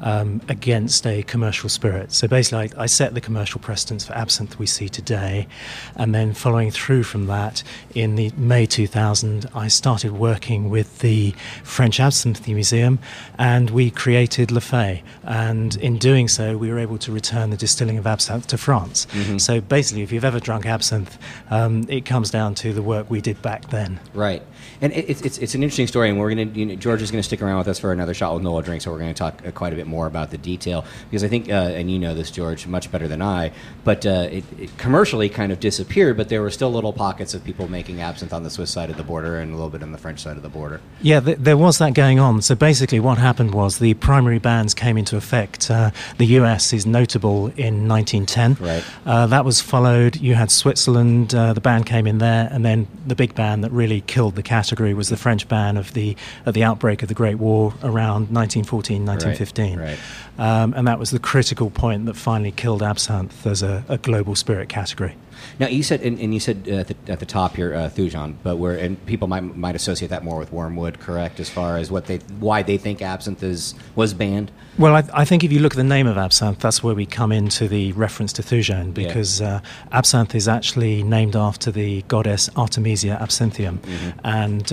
against a commercial spirit. So basically, I set the commercial precedents for absinthe we see today. And then following through from that, in the May 2000, I started working with the French Absinthe Museum, and we created Lafay. And in doing so, we were able to return the distilling of absinthe to France. So basically, if you've ever drunk absinthe, it comes down to the work we did back then.
Right. And it's an interesting story, and we're going to, George is going to stick around with us for another shot with NOLA Drink, so we're going to talk quite a bit more about the detail, because I think, and you know this, George, much better than I, but it commercially kind of disappeared, but there were still little pockets of people making absinthe on the Swiss side of the border and a little bit on the French side of the border.
Yeah, there was that going on. So basically what happened was the primary bans came into effect. The US is notable in 1910.
Right.
That was followed. You had Switzerland, the ban came in there, and then the big ban that really killed the category was the French ban at the outbreak of the Great War around 1914, 1915.
Right.
And that was the critical point that finally killed absinthe as a global spirit category.
Now you said, and you said at the top here, Thujain, but people might associate that more with wormwood, correct? As far as why they think absinthe was banned.
Well, I think if you look at the name of absinthe, that's where we come into the reference to Thujain, because absinthe is actually named after the goddess Artemisia Absinthium, and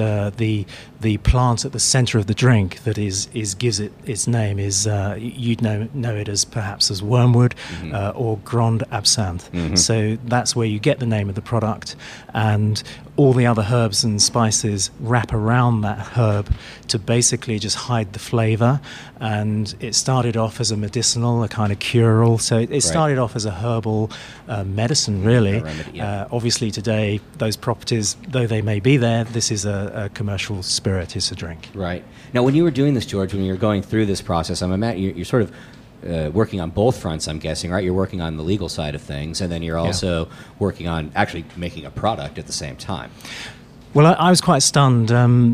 the plant at the center of the drink that gives it its name is you'd know it as perhaps as wormwood or Grande Absinthe. So that's where you get the name of the product, and all the other herbs and spices wrap around that herb to basically just hide the flavor. And it started off as a medicinal, a kind of cure-all. So it started off as a herbal medicine, really.
A remedy, yeah.
Obviously today, those properties, though they may be there, this is a commercial spirit, it's a drink.
Right. Now, when you were doing this, George, when you were going through this process, you're sort of working on both fronts, I'm guessing, right? You're working on the legal side of things, and then you're also working on actually making a product at the same time.
Well, I was quite stunned.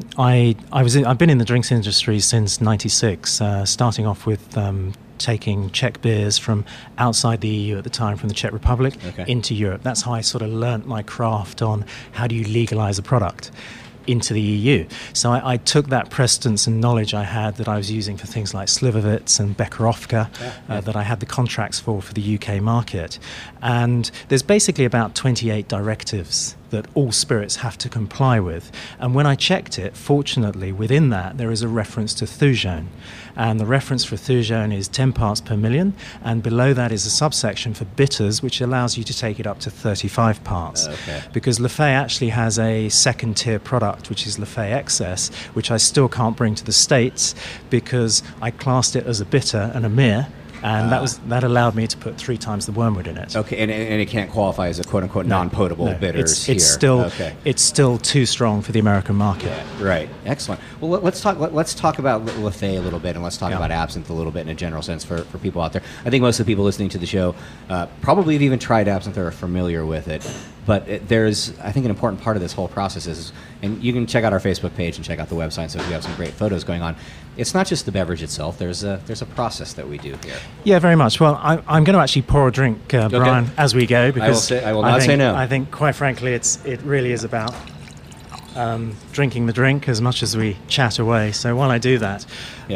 I've been in the drinks industry since '96, starting off with taking Czech beers from outside the EU at the time, from the Czech Republic, into Europe. That's how I sort of learnt my craft on how do you legalize a product into the EU. So I took that precedence and knowledge I had that I was using for things like Slivovitz and Becherovka, that I had the contracts for the UK market. And there's basically about 28 directives that all spirits have to comply with. And when I checked it, fortunately, within that, there is a reference to Thujain. And the reference for Thujain is 10 parts per million, and below that is a subsection for bitters, which allows you to take it up to 35 parts. Because Lafay actually has a second-tier product, which is Lafay Excess, which I still can't bring to the States because I classed it as a bitter and a mere, And that allowed me to put 3 times the wormwood in it.
Okay, and it can't qualify as a quote-unquote non-potable bitters
it's still too strong for the American market.
Right. Excellent. Well, let's talk about Lafay a little bit, and let's talk about absinthe a little bit in a general sense for people out there. I think most of the people listening to the show probably have even tried absinthe or are familiar with it. But there's, I think, an important part of this whole process is, and you can check out our Facebook page and check out the website, so we have some great photos going on. It's not just the beverage itself. There's a process that we do here.
Yeah, very much. Well, I'm going to actually pour a drink, Brian, as we go, because
I will not say no.
I think, quite frankly, it really is about drinking the drink as much as we chat away. So while I do that,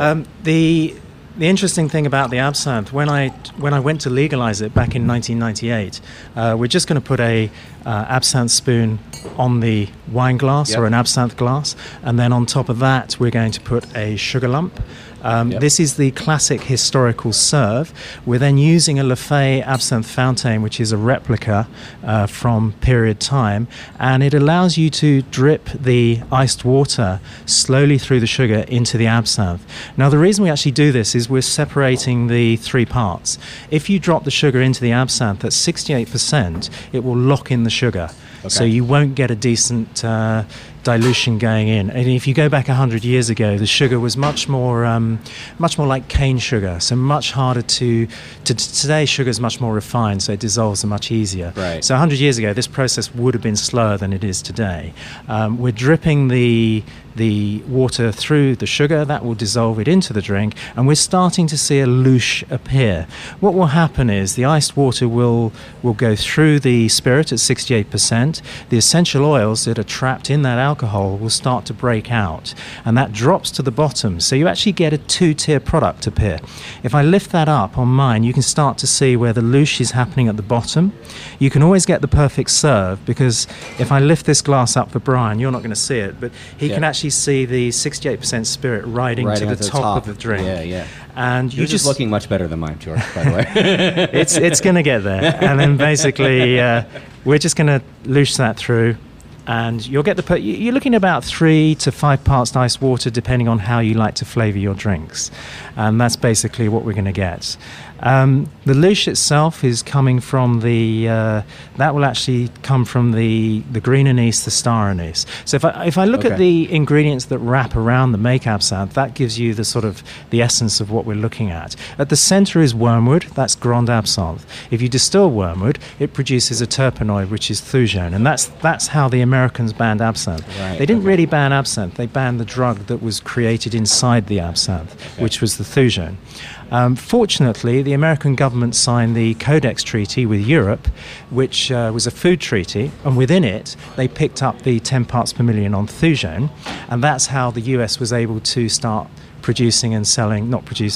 the interesting thing about the absinthe, when I went to legalize it back in 1998, we're just going to put a absinthe spoon on the wine glass or an absinthe glass, and then on top of that we're going to put a sugar lump. This is the classic historical serve. We're then using a Lafay absinthe fountain, which is a replica from period time, and it allows you to drip the iced water slowly through the sugar into the absinthe. Now, the reason we actually do this is we're separating the 3 parts. If you drop the sugar into the absinthe at 68%, it will lock in the sugar. Okay. So you won't get a decent dilution going in. And if you go back 100 years ago, the sugar was much more like cane sugar, so much harder to today sugar is much more refined, so it dissolves much easier.
Right.
So 100 years ago, this process would have been slower than it is today. We're dripping the water through the sugar, that will dissolve it into the drink, and we're starting to see a louche appear. What will happen is the iced water will go through the spirit at 68%. The essential oils that are trapped in that alcohol will start to break out, and that drops to the bottom, so you actually get a 2-tier product appear. If I lift that up on mine, you can start to see where the louche is happening at the bottom. You can always get the perfect serve, because if I lift this glass up for Brian, you're not going to see it, but he can actually see the 68% spirit riding to the top of the drink.
Yeah.
And
you're just looking much better than mine, George, by the way.
It's going to get there. And then basically we're just going to louche that through, and you'll get you're looking at about 3 to 5 parts iced water, depending on how you like to flavour your drinks. And that's basically what we're going to get. The louche itself is coming from that will actually come from the green anise, the star anise. So if I look at the ingredients that wrap around the make absinthe, that gives you the essence of what we're looking at. At the centre is wormwood, that's Grand Absinthe. If you distill wormwood, it produces a terpenoid, which is thujone, and that's how the Americans banned absinthe.
Right,
they didn't really ban absinthe, they banned the drug that was created inside the absinthe, which was the thujone. Fortunately, the American government signed the Codex Treaty with Europe, which was a food treaty, and within it they picked up the 10 parts per million on thujone, and that's how the US was able to start producing and selling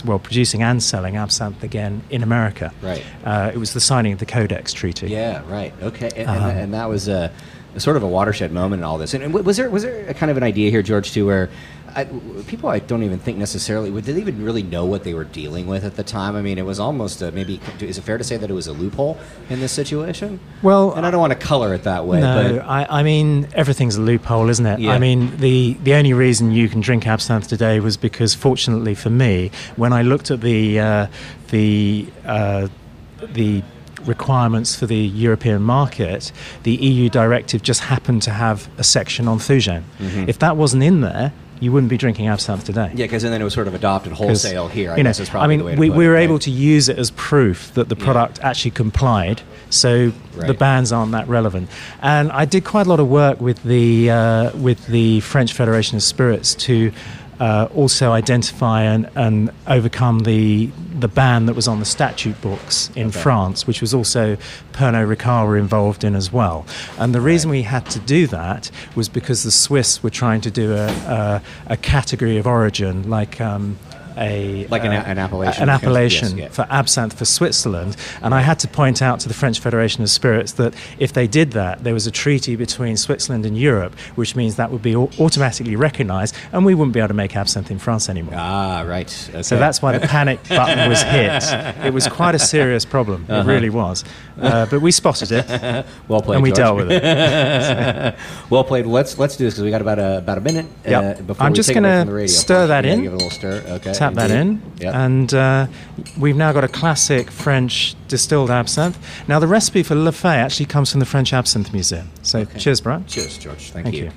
absinthe again in America.
Right.
It was the signing of the Codex Treaty.
Yeah, right. Okay. And that was sort of a watershed moment in all this. And was there a kind of an idea here, George, too, where people I don't even think necessarily, did they even really know what they were dealing with at the time? I mean, it was almost maybe, is it fair to say that it was a loophole in this situation?
Well,
and I don't want to color it that way.
No,
but
I mean, everything's a loophole, isn't it?
Yeah.
I mean, the only reason you can drink absinthe today was because, fortunately for me, when I looked at the requirements for the European market, the EU directive just happened to have a section on thujone. Mm-hmm. If that wasn't in there, you wouldn't be drinking absinthe today.
Yeah, because then it was sort of adopted wholesale here. I guess is probably the way to
we
put
were
it,
able to use it as proof that the product actually complied, so the bans aren't that relevant. And I did quite a lot of work with the French Federation of Spirits to also identify and overcome the ban that was on the statute books in France, which was also Pernod Ricard were involved in as well. And the reason we had to do that was because the Swiss were trying to do a category of origin, like an appellation for absinthe for Switzerland, and I had to point out to the French Federation of Spirits that if they did that, there was a treaty between Switzerland and Europe, which means that would be automatically recognised, and we wouldn't be able to make absinthe in France anymore.
Ah, right. Okay.
So that's why the panic button was hit. It was quite a serious problem. It really was. But we spotted it.
Well played,
and we
George.
dealt with it.
Well played. Let's do this because we got about a minute.
Yep.
Before
I'm
we
just
take it away
going
from the radio.
to stir that in.
Give it a little stir. Okay.
tap that in.
Yep.
And we've now got a classic French distilled absinthe. Now, the recipe for Lafay actually comes from the French Absinthe Museum. So cheers, Brian.
Cheers, George. Thank you.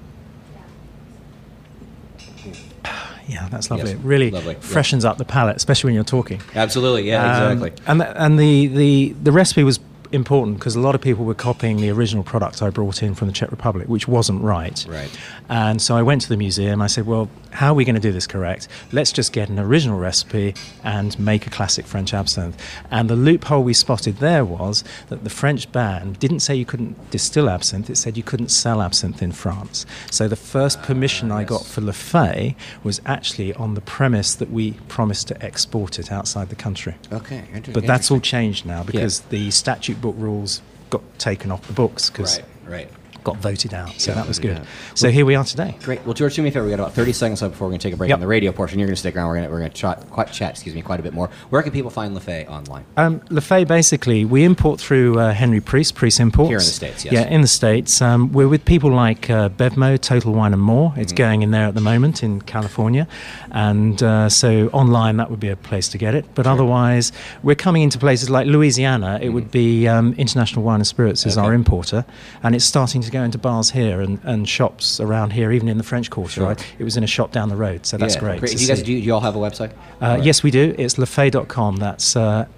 Yeah, that's lovely.
Yes,
It really
lovely.
freshens up the palate, especially when you're talking.
Absolutely, yeah, exactly.
And the recipe was important because a lot of people were copying the original product I brought in from the Czech Republic, which wasn't right.
Right.
And so I went to the museum. I said, well, how are we going to do this correct? Let's just get an original recipe and make a classic French absinthe. And the loophole we spotted there was that the French ban didn't say you couldn't distill absinthe, it said you couldn't sell absinthe in France. So the first permission I got for Lafay was actually on the premise that we promised to export it outside the country.
Okay, interesting.
But that's all changed now because the statute book rules got taken off the books because
Right.
got voted out. So that was good.
Yeah.
So here we are today.
Great. Well, George, do me a favor. We got about 30 seconds left before we're going to take a break
Yep.
on the radio portion. You're going to stick around. We're going to chat quite a bit more. Where can people find Lafay online?
Lafay, basically, we import through Henry Priest Imports.
Here in the States, yes.
Yeah, in the States. We're with people like Bevmo, Total Wine and More. It's going in there at the moment in California. And so online, that would be a place to get it. But otherwise, we're coming into places like Louisiana. It would be International Wine and Spirits is our importer. And it's starting to go into bars here and shops around here, even in the French Quarter.
Sure.
Right? It was in a shop down the road. So that's great.
Do you all have a website?
Yes, we do. It's lafay.com. That's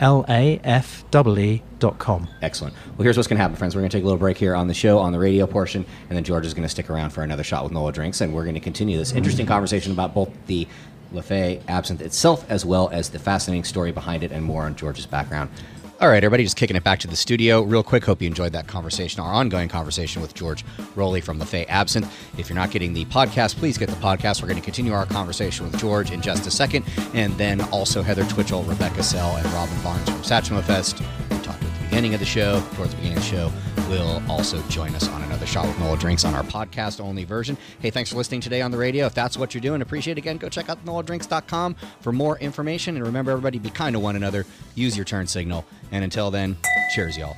LAFEE.com.
Excellent. Well, here's what's going to happen, friends. We're going to take a little break here on the show, on the radio portion, and then George is going to stick around for another shot with NOLA Drinks, and we're going to continue this interesting conversation about both the Lafay absinthe itself as well as the fascinating story behind it and more on George's background. All right, everybody, just kicking it back to the studio real quick. Hope you enjoyed that conversation, our ongoing conversation with George Rowley from Lafay Absinthe. If you're not getting the podcast, please get the podcast. We're going to continue our conversation with George in just a second. And then also Heather Twitchell, Rebecca Sell, and Robin Barnes from Satchmo Fest. We talked at the beginning of the show, towards the beginning of the show, will also join us on another shot with NOLA Drinks on our podcast-only version. Hey, thanks for listening today on the radio. If that's what you're doing, appreciate it. Again, go check out NOLADrinks.com for more information. And remember, everybody, be kind to one another. Use your turn signal. And until then, cheers, y'all.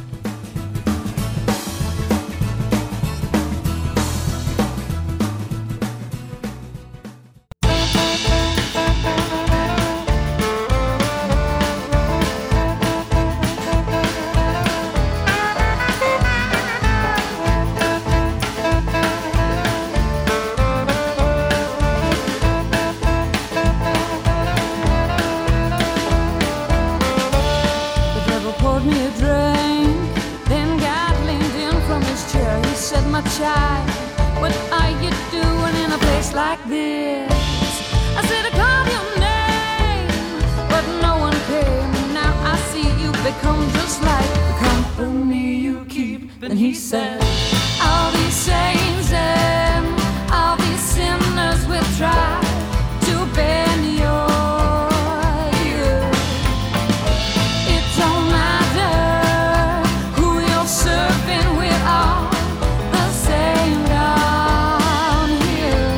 And he said, all these saints and all these sinners will try to bend your ear. It don't matter who you're serving, we're all the same down here.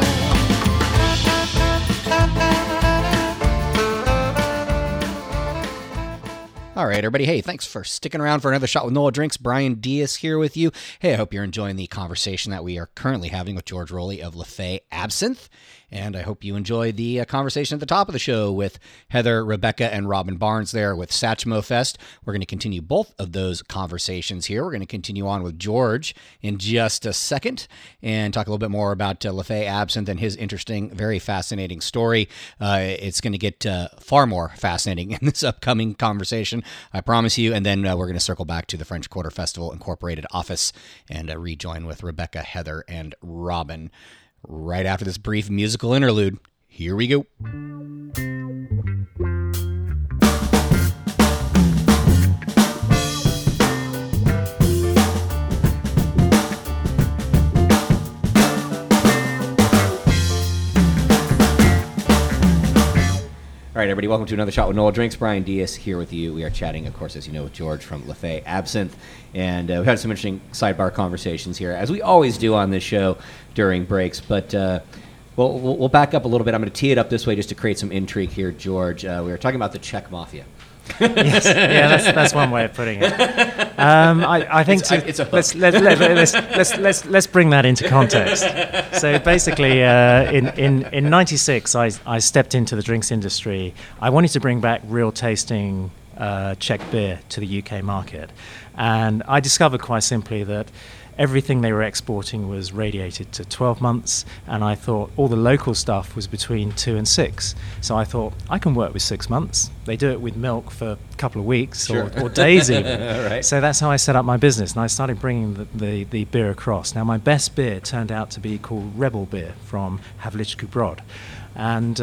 All right, everybody. Hey, thanks for sticking around for another shot with NOLA Drinks. Brian Diaz here with you. Hey, I hope you're enjoying the conversation that we are currently having with George Rowley of Lafay Absinthe. And I hope you enjoy the conversation at the top of the show with Heather, Rebecca, and Robin Barnes there with Satchmo Fest. We're going to continue both of those conversations here. We're going to continue on with George in just a second and talk a little bit more about Lafay Absinthe and his interesting, very fascinating story. It's going to get far more fascinating in this upcoming conversation, I promise you. And then we're going to circle back to the French Quarter Festival Incorporated office and rejoin with Rebecca, Heather, and Robin. Right after this brief musical interlude, here we go. All right, everybody, welcome to another shot with NOLA Drinks. Brian Diaz here with you. We are chatting, of course, as you know, with George from Lafay Absinthe. And we've had some interesting sidebar conversations here, as we always do on this show during breaks. But we'll back up a little bit. I'm going to tee it up this way just to create some intrigue here, George. We were talking about the Czech Mafia.
Yes, yeah, that's one way of putting it. I think
It's a hook.
let's bring that into context. So basically, in '96, I stepped into the drinks industry. I wanted to bring back real tasting Czech beer to the UK market, and I discovered quite simply that everything they were exporting was radiated to 12 months, and I thought all the local stuff was between 2 and 6. So I thought, I can work with 6 months. They do it with milk for a couple of weeks or days even.
Right.
So that's how I set up my business, and I started bringing the beer across. Now, my best beer turned out to be called Rebel Beer from Havlíčkův Brod. And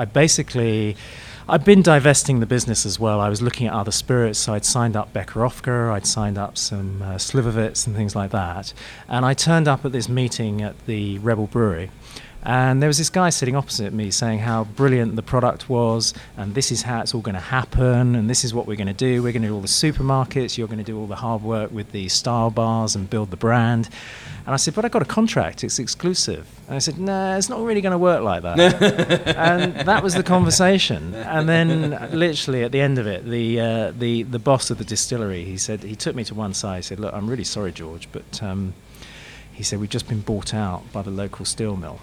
I've been divesting the business as well. I was looking at other spirits, so I'd signed up Becherovka, I'd signed up some Slivovitz and things like that. And I turned up at this meeting at the Rebel Brewery, and there was this guy sitting opposite me saying how brilliant the product was, and this is how it's all going to happen, and this is what we're going to do. We're going to do all the supermarkets, you're going to do all the hard work with the style bars and build the brand. And I said, but I got a contract, it's exclusive. And I said, no, it's not really going to work like that. And that was the conversation. And then literally at the end of it, the boss of the distillery, he took me to one side, he said, look, I'm really sorry, George, but he said, we've just been bought out by the local steel mill.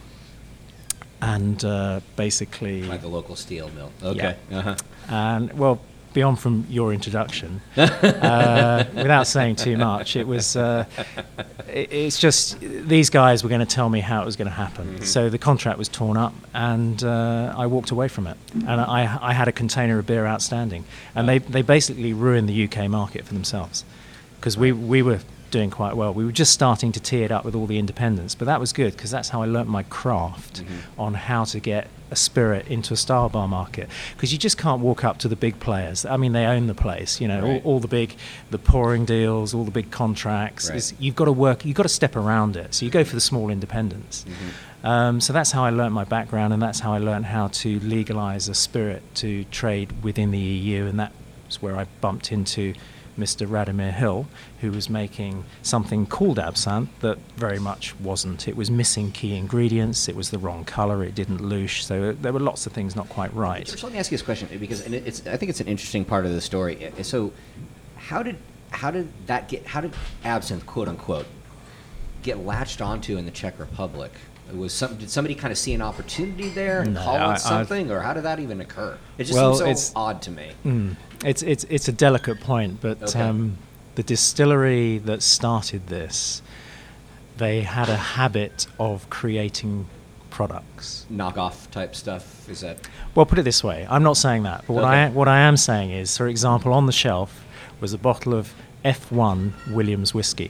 And basically...
Like the local steel mill. Okay.
Yeah.
Uh-huh.
And, well, beyond from your introduction, without saying too much, it was... it's just these guys were going to tell me how it was going to happen. Mm-hmm. So the contract was torn up, and I walked away from it. And I had a container of beer outstanding. And they basically ruined the UK market for themselves, because we were doing quite well. We were just starting to tee it up with all the independents, but that was good because that's how I learnt my craft on how to get a spirit into a style bar market, because you just can't walk up to the big players. I mean, they own the place, you know,
right.
all the pouring deals, all the big contracts.
Right.
You've got to step around it. So you go for the small independents. So that's how I learnt my background, and that's how I learnt how to legalize a spirit to trade within the EU, and that's where I bumped into Mr. Radomir Hill, who was making something called absinthe that very much wasn't. It was missing key ingredients, it was the wrong colour, it didn't louche, so there were lots of things not quite right.
So let me ask you this question, because I think it's an interesting part of the story. So how did absinthe, quote unquote, get latched onto in the Czech Republic? Did somebody kind of see an opportunity there and call it something, or how did that even occur? It just seems so odd to me.
It's a delicate point, but the distillery that started this, they had a habit of creating products.
Knockoff type stuff, is that?
Well, put it this way, I'm not saying that, but what I am saying is, for example, on the shelf was a bottle of F1 Williams whiskey.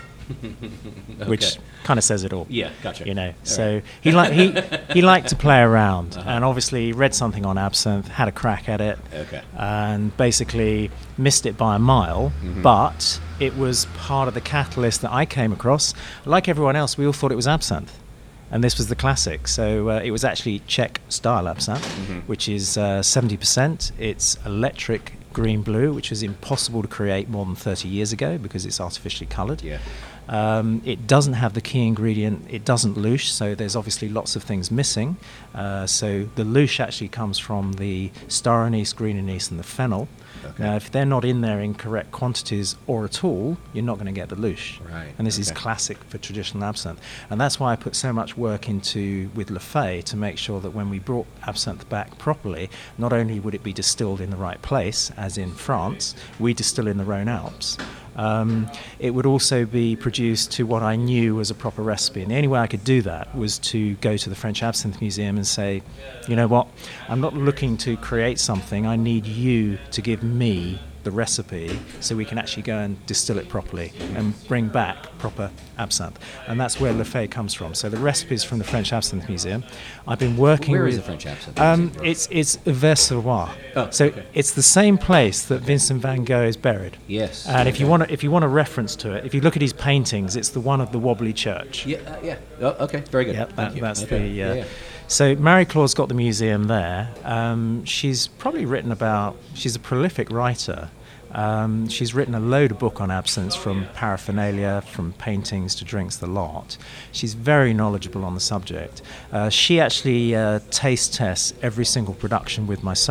Which kind of says it all.
Yeah, gotcha.
You know,
all
so
right.
he liked to play around, and obviously read something on absinthe, had a crack at it, and basically missed it by a mile. But it was part of the catalyst that I came across. Like everyone else, we all thought it was absinthe, and this was the classic. So it was actually Czech style absinthe, which is 70%. It's electric green blue, which was impossible to create more than 30 years ago because it's artificially coloured.
Yeah.
It doesn't have the key ingredient, it doesn't louche, so there's obviously lots of things missing. So the louche actually comes from the star anise, green anise and the fennel. Now, if they're not in there in correct quantities or at all, you're not going to get the louche.
Right.
And this is classic for traditional absinthe. And that's why I put so much work into with Lefay to make sure that when we brought absinthe back properly, not only would it be distilled in the right place, as in France, we distill in the Rhone Alps. It would also be produced to what I knew was a proper recipe. And the only way I could do that was to go to the French Absinthe Museum and say, you know what, I'm not looking to create something, I need you to give me the recipe so we can actually go and distill it properly and bring back proper absinthe. And that's where Lefay comes from. So the recipe is from the French Absinthe Museum. I've been working
Where
with...
is the French Absinthe Museum?
It's Versailles. It's the same place that Vincent van Gogh is buried.
Yes.
And if you want a reference to it, if you look at his paintings, it's the one of the wobbly church.
Yeah. Oh, okay, very good.
Yep,
Thank you.
that's
Okay.
the... So Marie Claude's got the museum there. She's probably written about... She's a prolific writer. She's written a load of book on absinthe, from paraphernalia, from paintings to drinks, the lot. She's very knowledgeable on the subject. She actually taste tests every single production with myself.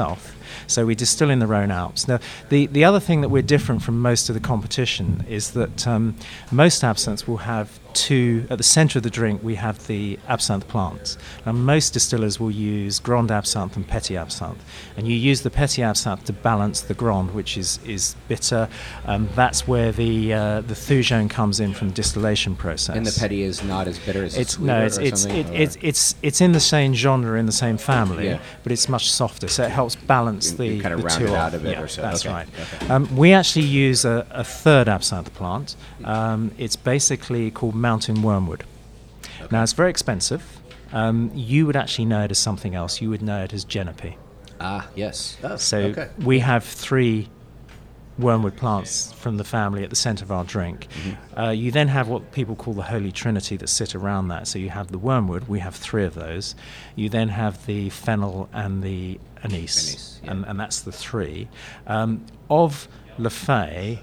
So we distill in the Rhone Alps. Now, the other thing that we're different from most of the competition is that most absinthes will have at the centre of the drink, we have the absinthe plants. Now, most distillers will use Grande Absinthe and Petit Absinthe, and you use the Petit Absinthe to balance the Grande, which is bitter. That's where the Thujaune comes in from the distillation process.
And the Petit is not as bitter as
it's in the same genre, in the same family, but it's much softer, so it helps balance the
kind of
the
round
two
it
off.
out a bit or so.
That's
Okay.
right.
Okay.
We actually use a third absinthe plant. It's basically called mountain wormwood. Now, it's very expensive. You would actually know it as something else. You would know it as Genepi.
Ah, yes. Oh,
So
okay.
we have 3 wormwood plants from the family at the centre of our drink. You then have what people call the Holy Trinity that sit around that. So you have the wormwood, we have 3 of those. You then have the fennel and the anise, and that's the 3. Of Lafay,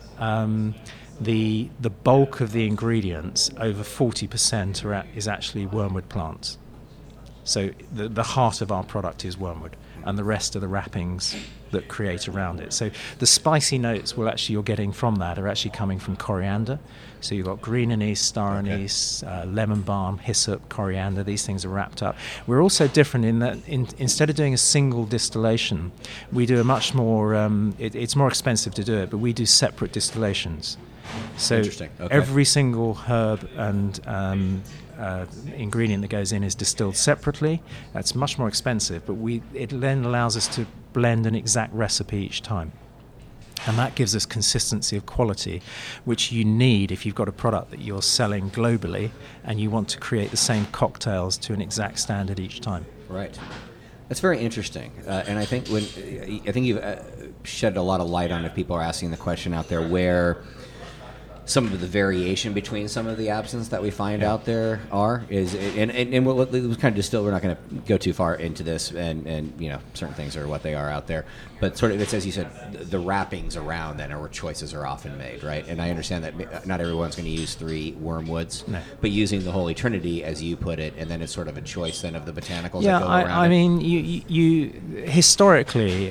the bulk of the ingredients, over 40%, is actually wormwood plants. So the heart of our product is wormwood, and the rest are the wrappings that create around it. So the spicy notes you're getting from that are actually coming from coriander. So you've got green anise, star anise, lemon balm, hyssop, coriander. These things are wrapped up. We're also different in that instead of doing a single distillation, we do a much more, it's more expensive to do it, but we do separate distillations. So
Interesting. Okay.
every single herb and ingredient that goes in is distilled separately. That's much more expensive, but it then allows us to blend an exact recipe each time. And that gives us consistency of quality, which you need if you've got a product that you're selling globally and you want to create the same cocktails to an exact standard each time.
Right. That's very interesting, and I think you've shed a lot of light on if people are asking the question out there where some of the variation between some of the absinthes that we find out there and what was kind of distilled. We're not going to go too far into this, and certain things are what they are out there. But sort of, it's as you said, the wrappings around that or choices are often made, right? And I understand that not everyone's going to use 3 wormwoods, but using the Holy Trinity, as you put it, and then it's sort of a choice then of the botanicals that go around.
I mean, you historically,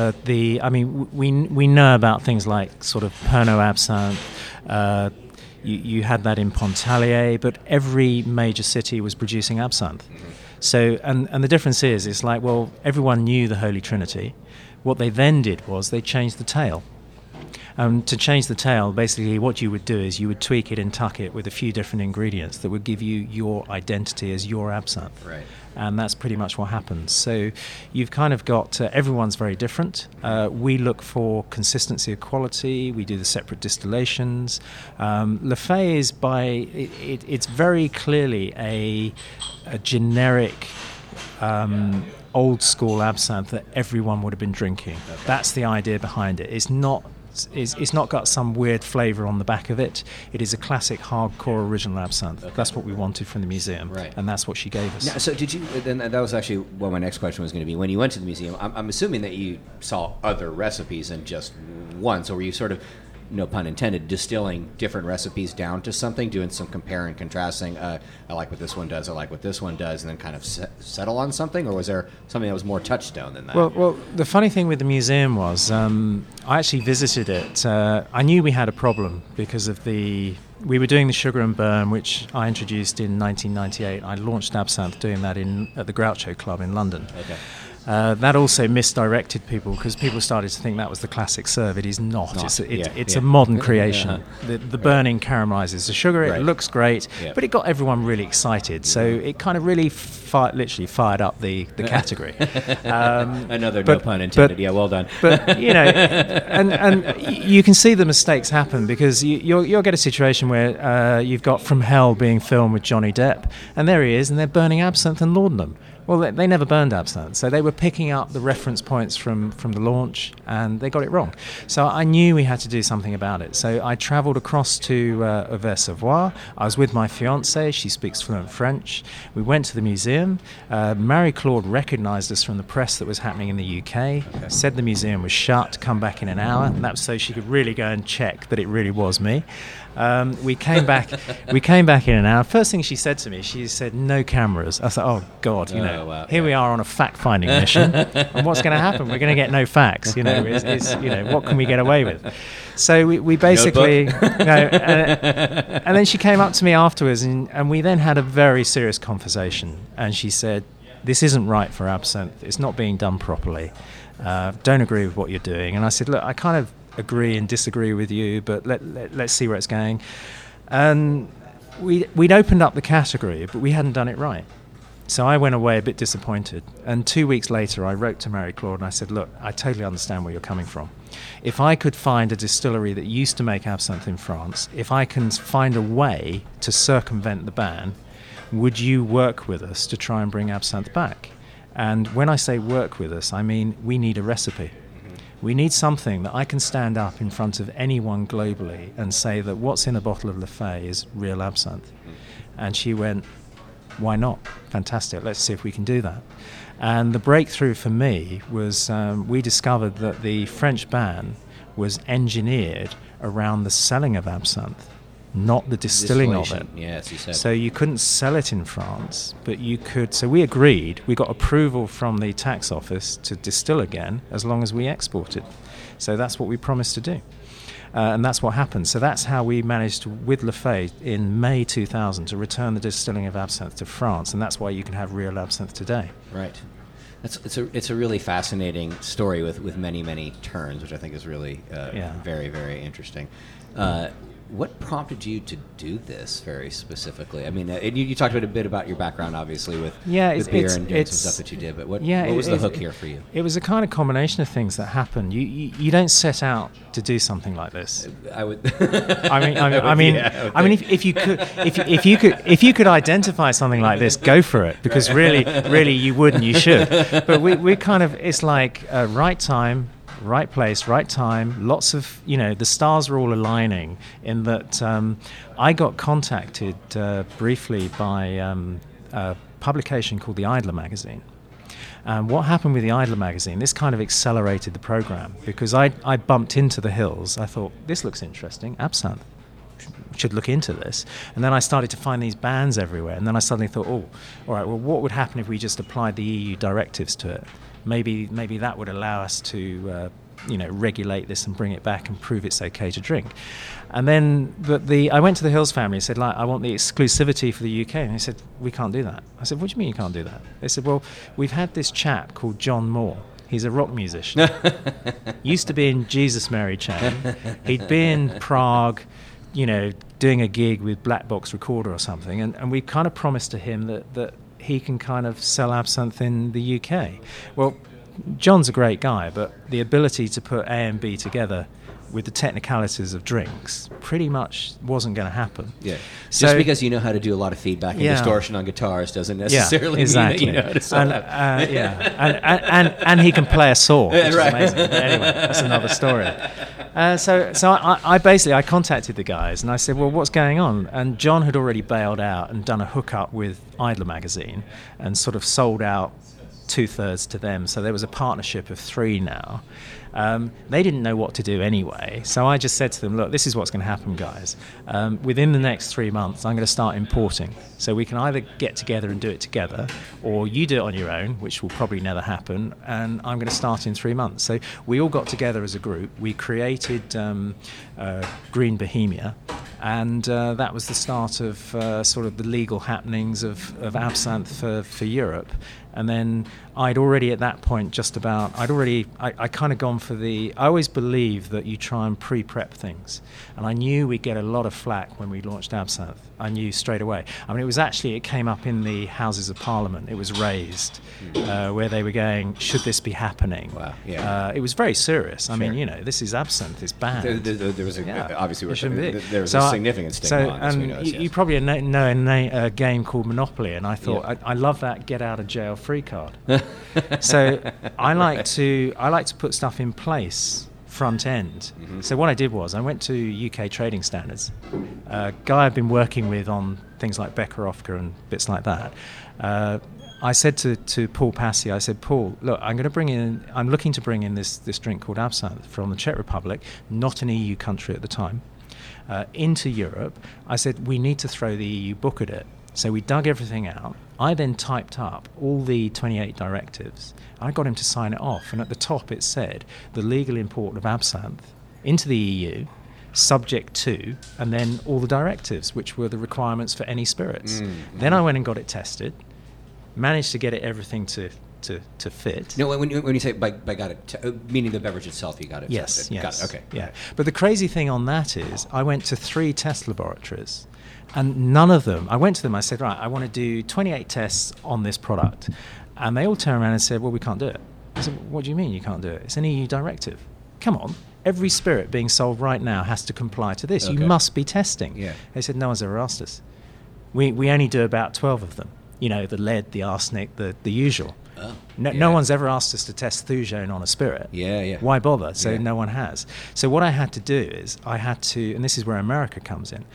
we know about things like sort of Pernod Absinthe. You had that in Pontarlier, but every major city was producing absinthe. So, and the difference is, it's like, well, everyone knew the Holy Trinity. What they then did was they changed the tail. To change the tail, basically what you would do is you would tweak it and tuck it with a few different ingredients that would give you your identity as your absinthe.
Right.
And that's pretty much what happens. So you've kind of got, everyone's very different. We look for consistency of quality. We do the separate distillations. Lafay is it's very clearly a generic old school absinthe that everyone would have been drinking. Okay. That's the idea behind it. It's not got some weird flavour on the back of it. It is a classic hardcore original absinthe. Okay. That's what we wanted from the museum,
right.
And that's what she gave us.
Now, so did you, then that was actually what my next question was going to be. When you went to the museum, I'm assuming that you saw other recipes than just one. So were you sort of, no pun intended, distilling different recipes down to something, doing some compare and contrasting, I like what this one does, I like what this one does, and then kind of settle on something? Or was there something that was more touchstone than that?
Well, the funny thing with the museum was I actually visited it. I knew we had a problem because of we were doing the Sugar and Burn, which I introduced in 1998. I launched Absinthe doing that at the Groucho Club in London.
Okay.
That also misdirected people because people started to think that was the classic serve. It is not. It's a modern creation. The burning caramelizes the sugar. It looks great, but it got everyone really excited. So it kind of really literally fired up the category.
No pun intended. Well done.
But and you can see the mistakes happen because you'll get a situation where you've got From Hell being filmed with Johnny Depp, and there he is, and they're burning absinthe and laudanum. Well, they never burned absinthe, so they were picking up the reference points from the launch, and they got it wrong. So I knew we had to do something about it. So I travelled across to Auvers-Savoie. I was with my fiancée. She speaks fluent French. We went to the museum. Marie-Claude recognised us from the press that was happening in the UK, said the museum was shut, come back in an hour, and that was so she could really go and check that it really was me. We came back in an hour. First thing she said to me, she said, "No cameras." I thought, "Oh God, Here we are on a fact-finding mission, and what's going to happen? We're going to get no facts. What can we get away with? So we basically, and then she came up to me afterwards, and we then had a very serious conversation. And she said, "This isn't right for absinthe. It's not being done properly. Don't agree with what you're doing." And I said, "Look, I kind of agree and disagree with you, but let's see where it's going." And we'd opened up the category, but we hadn't done it right. So I went away a bit disappointed. And 2 weeks later, I wrote to Mary Claude and I said, "Look, I totally understand where you're coming from. If I could find a distillery that used to make absinthe in France, if I can find a way to circumvent the ban, would you work with us to try and bring absinthe back?" And when I say work with us, I mean we need a recipe. We need something that I can stand up in front of anyone globally and say that what's in a bottle of Lafay is real absinthe. And she went, "Why not? Fantastic. Let's see if we can do that." And the breakthrough for me was we discovered that the French ban was engineered around the selling of absinthe, not the distilling of it.
Yes, you said.
So you couldn't sell it in France, but you could. So we agreed. We got approval from the tax office to distill again as long as we exported. So that's what we promised to do. And that's what happened. So that's how we managed to, with Lafay in May 2000, to return the distilling of absinthe to France, and that's why you can have real absinthe today.
Right. It's a really fascinating story with many turns, which I think is really very, very interesting. What prompted you to do this very specifically? I mean, you talked a bit about your background, obviously, with beer and doing some stuff that you did, but what was the hook here for you?
It was a kind of combination of things that happen. You don't set out to do something like this.
I would.
If you could identify something like this, go for it, because really you would and you should. But we kind of, it's like right time, right place, right time, lots of, the stars were all aligning in that I got contacted briefly by a publication called the Idler magazine. And what happened with the Idler magazine, this kind of accelerated the program, because I bumped into the Hills. I thought, this looks interesting, absinthe. Should look into this. And then I started to find these bans everywhere, and then I suddenly thought, all right, well, what would happen if we just applied the EU directives to it? Maybe that would allow us to regulate this and bring it back and prove it's okay to drink. And then I went to the Hills family and said, I want the exclusivity for the UK. And they said, we can't do that. I said, what do you mean you can't do that? They said, well, we've had this chap called John Moore. He's a rock musician. Used to be in Jesus Mary Chain. He'd be in Prague, doing a gig with Black Box Recorder or something. And we kind of promised to him that he can kind of sell absinthe in the UK. Well, John's a great guy, but the ability to put A and B together with the technicalities of drinks pretty much wasn't going to happen.
Yeah. So, just because you know how to do a lot of feedback and distortion on guitars doesn't necessarily mean that you know how to sell that.
And he can play a saw, which is amazing. But anyway, that's another story. So I contacted the guys and I said, well, what's going on? And John had already bailed out and done a hookup with Idler magazine and sort of sold out 2/3 to them. So there was a partnership of 3 now. They didn't know what to do anyway. So I just said to them, look, this is what's going to happen, guys. Within the next 3 months, I'm going to start importing. So we can either get together and do it together, or you do it on your own, which will probably never happen, and I'm going to start in 3 months. So we all got together as a group. We created Green Bohemia, and that was the start of sort of the legal happenings of absinthe for Europe. And then I'd already at that point I kind of gone for I always believe that you try and pre-prep things. And I knew we'd get a lot of flack when we launched absinthe. I knew straight away. I mean, it came up in the Houses of Parliament. It was raised where they were going, should this be happening?
Wow, yeah.
It was very serious.
Sure.
I mean, this is absinthe, it's banned.
There was obviously there was a significant stigma on this.
And you probably know a game called Monopoly, and I thought, I love that get out of jail free card. So I like to put stuff in place front end. Mm-hmm. So what I did was I went to UK Trading Standards, a guy I've been working with on things like Becherovka and bits like that. I said to Paul Passy, I said, Paul, look, I'm looking to bring in this drink called absinthe from the Czech Republic, not an EU country at the time, into Europe. I said, we need to throw the EU book at it. So we dug everything out. I then typed up all the 28 directives. I got him to sign it off, and at the top it said the legal import of absinthe into the EU, subject to, and then all the directives, which were the requirements for any spirits. Then I went and got it tested, managed to get it everything to fit.
No, when you say by got it, meaning the beverage itself, you got it
Yes,
tested.
yes.
Got it, okay.
Yeah. But the crazy thing on that is I went to 3 test laboratories, and none of them, I went to them, I said, right, I want to do 28 tests on this product. And they all turned around and said, well, we can't do it. I said, what do you mean you can't do it? It's an EU directive. Come on. Every spirit being sold right now has to comply to this.
Okay.
You must be testing.
Yeah.
They said, no one's ever asked us. We only do about 12 of them. You know, the lead, the arsenic, the usual.
Oh,
No one's ever asked us to test thujone on a spirit.
Yeah.
Why bother? So no one has. So what I had to do is I had to, and this is where America comes in,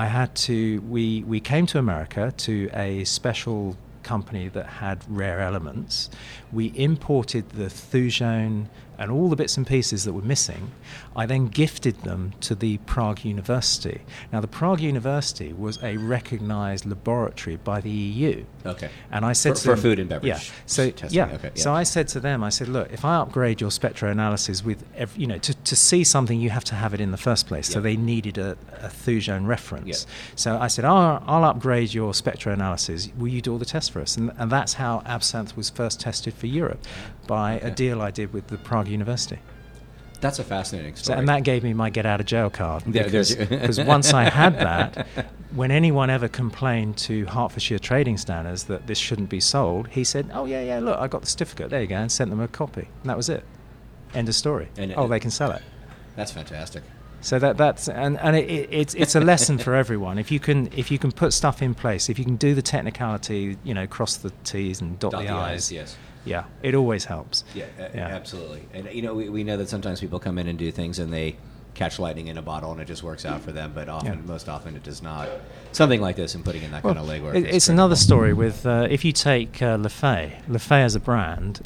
we came to America to a special company that had rare elements. We imported the thujone and all the bits and pieces that were missing. I then gifted them to the Prague University. Now, the Prague University was a recognized laboratory by the EU.
Okay.
And I said
for food and beverage testing. Okay,
So I said to them, I said, look, if I upgrade your spectroanalysis with, to see something, you have to have it in the first place. So they needed a thujone reference. So I said, I'll upgrade your spectroanalysis. Will you do all the tests for us? And that's how absinthe was first tested for Europe, by a deal I did with the Prague University.
That's a fascinating story.
And that gave me my get out of jail card.
Because
Once I had that, when anyone ever complained to Hertfordshire Trading Standards that this shouldn't be sold, he said, oh, yeah, look, I got the certificate. There you go, and sent them a copy. And that was it. End of story. They can sell it.
That's fantastic.
So it's a lesson for everyone. If you can put stuff in place, if you can do the technicality, cross the T's and dot the I's.
Yes.
Yeah, it always helps.
Yeah, absolutely. And we know that sometimes people come in and do things and they catch lightning in a bottle and it just works out for them, but most often it does not. Something like this and putting in that kind of legwork.
It's another story with if you take Lefay as a brand.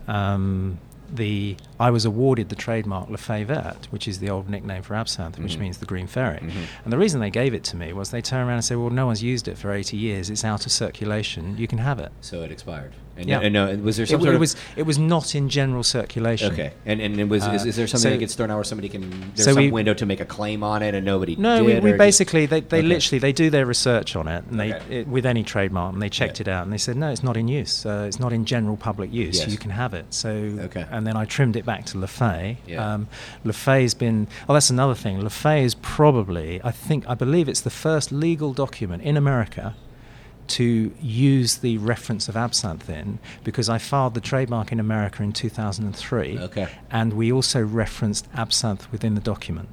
I was awarded the trademark Lefay Vert, which is the old nickname for absinthe, which means the Green Fairy. And the reason they gave it to me was they turned around and said, well, no one's used it for 80 years. It's out of circulation. You can have it.
So it expired.
And
was there some
it was not in general circulation.
Okay. And is there something that gets thrown out where somebody can, there's some window to make a claim on it and nobody did?
No, we basically, they literally, they do their research on it, and with any trademark, and they checked it out, and they said, no, it's not in use. It's not in general public use. You can have it. So, and then I trimmed it back to Lefay. Lefay's been, that's another thing. Lefay is probably, I believe it's the first legal document in America to use the reference of absinthe in, because I filed the trademark in America in 2003. And we also referenced absinthe within the document.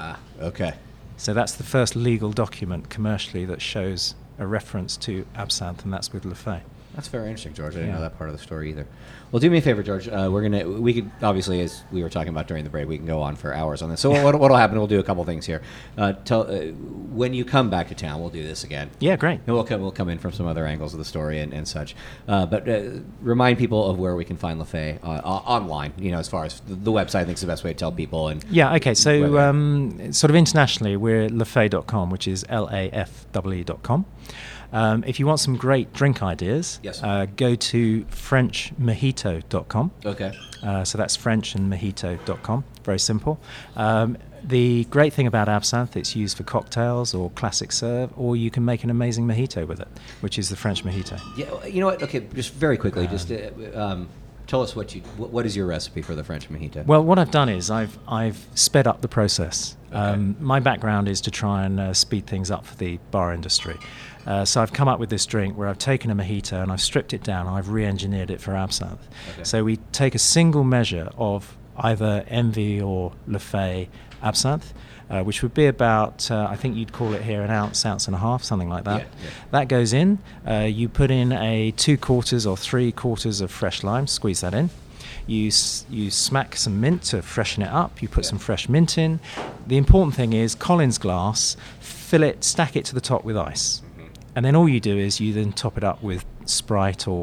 So that's the first legal document commercially that shows a reference to absinthe, and that's with Lefay.
That's very interesting, George. I didn't know that part of the story either. Well, do me a favor, George. We could obviously, as we were talking about during the break, we can go on for hours on this. So what'll happen? We'll do a couple things here. When you come back to town, we'll do this again.
Yeah, great.
And we'll come in from some other angles of the story and such. But remind people of where we can find Lefay online. As far as the website, I think is the best way to tell people. And
okay. So sort of internationally, we're lefay.com, which is LAFE.com. If you want some great drink ideas, go to FrenchMojito.com. So that's French and Mojito.com. Very simple. The great thing about absinthe, it's used for cocktails or classic serve, or you can make an amazing mojito with it, which is the French mojito.
Yeah, you know what? Okay, just very quickly, tell us what is your recipe for the French mojito?
Well, what I've done is I've sped up the process. My background is to try and speed things up for the bar industry. So I've come up with this drink where I've taken a mojito and I've stripped it down and I've re-engineered it for absinthe. So we take a single measure of either Envy or Lefay absinthe, which would be about, I think you'd call it here, an ounce and a half, something like that. That goes in. You put in a 2/4 or 3/4 of fresh lime, squeeze that in. You smack some mint to freshen it up. You put some fresh mint in. The important thing is Collins glass, fill it, stack it to the top with ice. And then all you do is you then top it up with Sprite or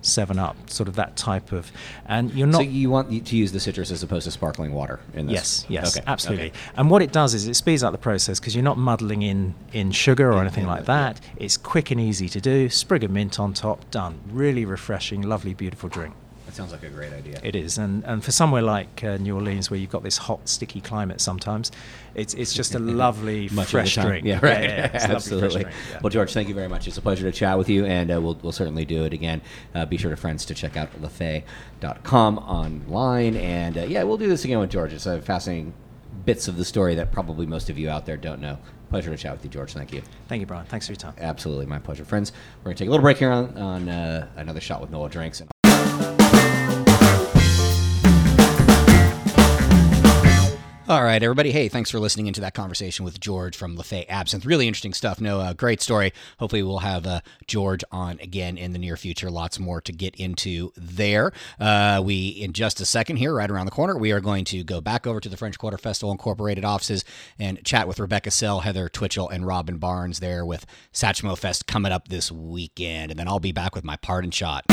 7-Up, sort of that type of, and you're not.
So you want to use the citrus as opposed to sparkling water in this?
Yes,
Okay,
absolutely.
okay.
And what it does is it speeds up the process because you're not muddling in sugar or anything like that. It's quick and easy to do. Sprig of mint on top, done. Really refreshing, lovely, beautiful drink.
That sounds like a great idea.
It is, and for somewhere like New Orleans, where you've got this hot, sticky climate, sometimes it's just a lovely, fresh drink.
Yeah, right.
It's a lovely, fresh
Absolutely.
drink, yeah.
Well, George, thank you very much. It's a pleasure to chat with you, and we'll certainly do it again. Be sure to check out lefay.com online, and we'll do this again with George. It's fascinating bits of the story that probably most of you out there don't know. Pleasure to chat with you, George. Thank you.
Thank you, Brian. Thanks for your time.
Absolutely, my pleasure, friends. We're going to take a little break here on another shot with NOLA Drinks.
All right, everybody. Hey, thanks for listening into that conversation with George from Lefay Absinthe. Really interesting stuff. No, great story. Hopefully we'll have George on again in the near future. Lots more to get into there. In just a second here, right around the corner, we are going to go back over to the French Quarter Festival Incorporated offices and chat with Rebecca Sell, Heather Twitchell, and Robin Barnes there with Satchmo Fest coming up this weekend. And then I'll be back with my pardon shot.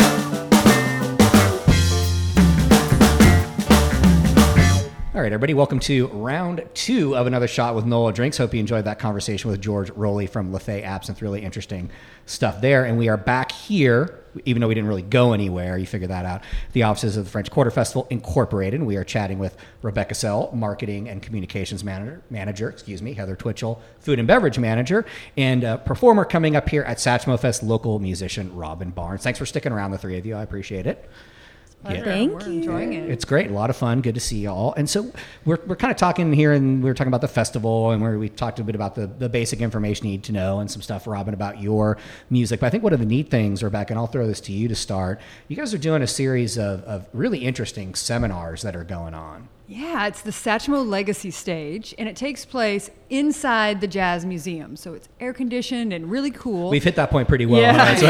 All right, everybody, welcome to round 2 of another shot with NOLA Drinks. Hope you enjoyed that conversation with George Rowley from Lefay Absinthe. Really interesting stuff there. And we are back here, even though we didn't really go anywhere, you figured that out, the offices of the French Quarter Festival Incorporated. And we are chatting with Rebecca Sell, Marketing and Communications Manager, Heather Twitchell, Food and Beverage Manager, and performer coming up here at Satchmo Fest, local musician Robin Barnes. Thanks for sticking around, the three of you. I appreciate it.
Yeah.
Thank
We're
you.
enjoying it.
It's great. A lot of fun. Good to see you all. And so we're kind of talking here, and we were talking about the festival, and we talked a bit about the basic information you need to know and some stuff, Robin, about your music. But I think one of the neat things, Rebecca, and I'll throw this to you to start, you guys are doing a series of really interesting seminars that are going on.
Yeah, it's the Satchmo Legacy Stage, and it takes place inside the Jazz Museum. So it's air conditioned and really cool.
We've hit that point pretty well.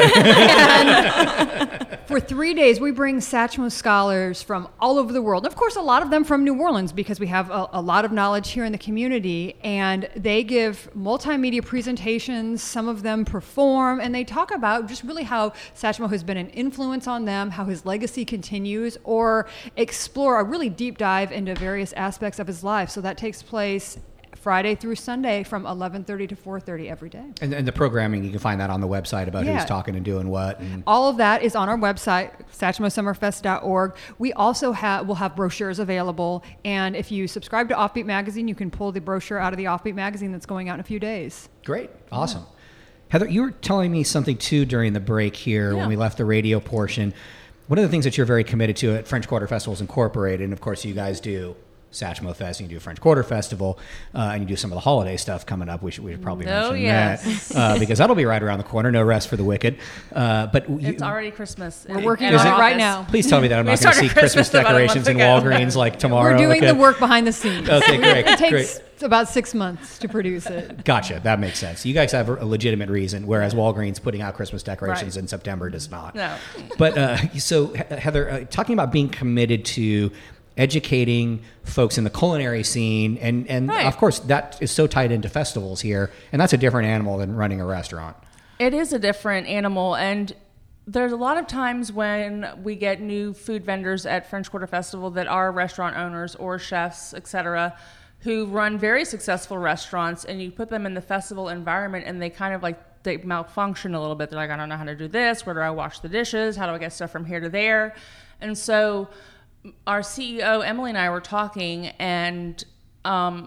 Yeah. And for 3 days, we bring Satchmo scholars from all over the world. And of course, a lot of them from New Orleans, because we have a lot of knowledge here in the community. And they give multimedia presentations. Some of them perform, and they talk about just really how Satchmo has been an influence on them, how his legacy continues, or explore a really deep dive into various aspects of his life. So that takes place Friday through Sunday from 11:30 to 4:30 every day.
And the programming, you can find that on the website about who's talking and doing what. And
all of that is on our website, satchmosummerfest.org. We also will have brochures available. And if you subscribe to Offbeat Magazine, you can pull the brochure out of the Offbeat Magazine that's going out in a few days.
Great. Awesome. Yeah. Heather, you were telling me something too during the break here when we left the radio portion. One of the things that you're very committed to at French Quarter Festivals Incorporated, and of course you guys do Satchmo Fest, and you do French Quarter Festival, and you do some of the holiday stuff coming up. We should probably mention that because that'll be right around the corner. No rest for the wicked. But
it's already Christmas.
We're working on it right now.
Please tell me that I'm not going to see Christmas decorations in Walgreens like tomorrow.
We're doing the work behind the scenes.
Okay, great.
It takes about 6 months to produce it.
Gotcha. That makes sense. You guys have a legitimate reason, whereas Walgreens putting out Christmas decorations in September does not.
No.
But so Heather, talking about being committed to educating folks in the culinary scene, and of course that is so tied into festivals here, and that's a different animal than running a restaurant.
It is a different animal, and there's a lot of times when we get new food vendors at French Quarter Festival that are restaurant owners or chefs, etc., who run very successful restaurants, and you put them in the festival environment and they kind of they malfunction a little bit. They're like, I don't know how to do this. Where do I wash the dishes? How do I get stuff from here to there? And so our CEO, Emily, and I were talking, and the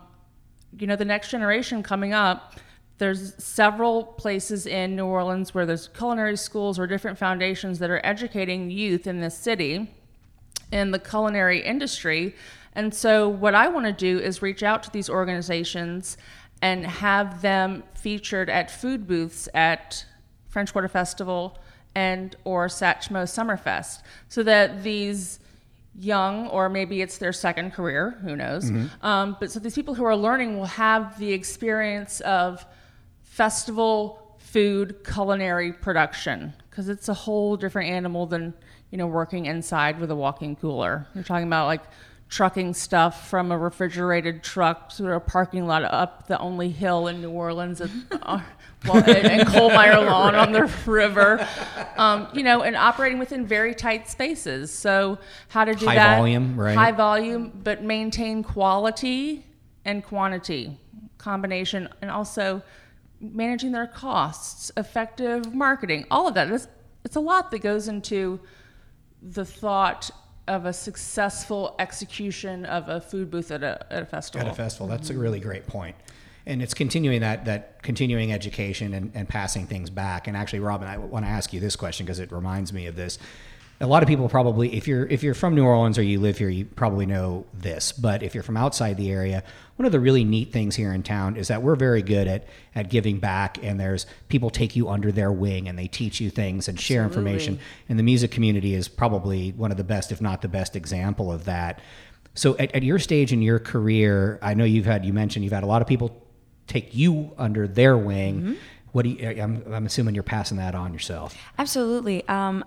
next generation coming up, there's several places in New Orleans where there's culinary schools or different foundations that are educating youth in this city in the culinary industry. And so what I want to do is reach out to these organizations and have them featured at food booths at French Quarter Festival and or Satchmo Summerfest, so that these young, or maybe it's their second career, who knows, but so these people who are learning will have the experience of festival food culinary production, because it's a whole different animal than working inside with a walk-in cooler. You're talking about trucking stuff from a refrigerated truck to a parking lot up the only hill in New Orleans and Coal-Mire Lawn on the river, and operating within very tight spaces. So how to do that?
High volume, right?
High volume, but maintain quality and quantity combination, and also managing their costs, effective marketing, all of that. It's a lot that goes into the thought of a successful execution of a food booth at a festival.
At a festival. That's a really great point. And it's continuing that continuing education and passing things back. And actually, Robin, I want to ask you this question because it reminds me of this. A lot of people probably, if you're from New Orleans or you live here, you probably know this. But if you're from outside the area, one of the really neat things here in town is that we're very good at giving back, and there's people take you under their wing and they teach you things and share information. And the music community is probably one of the best, if not the best example of that. So at your stage in your career, I know you mentioned you've had a lot of people take you under their wing. Mm-hmm. What do you, I'm assuming you're passing that on yourself.
Absolutely.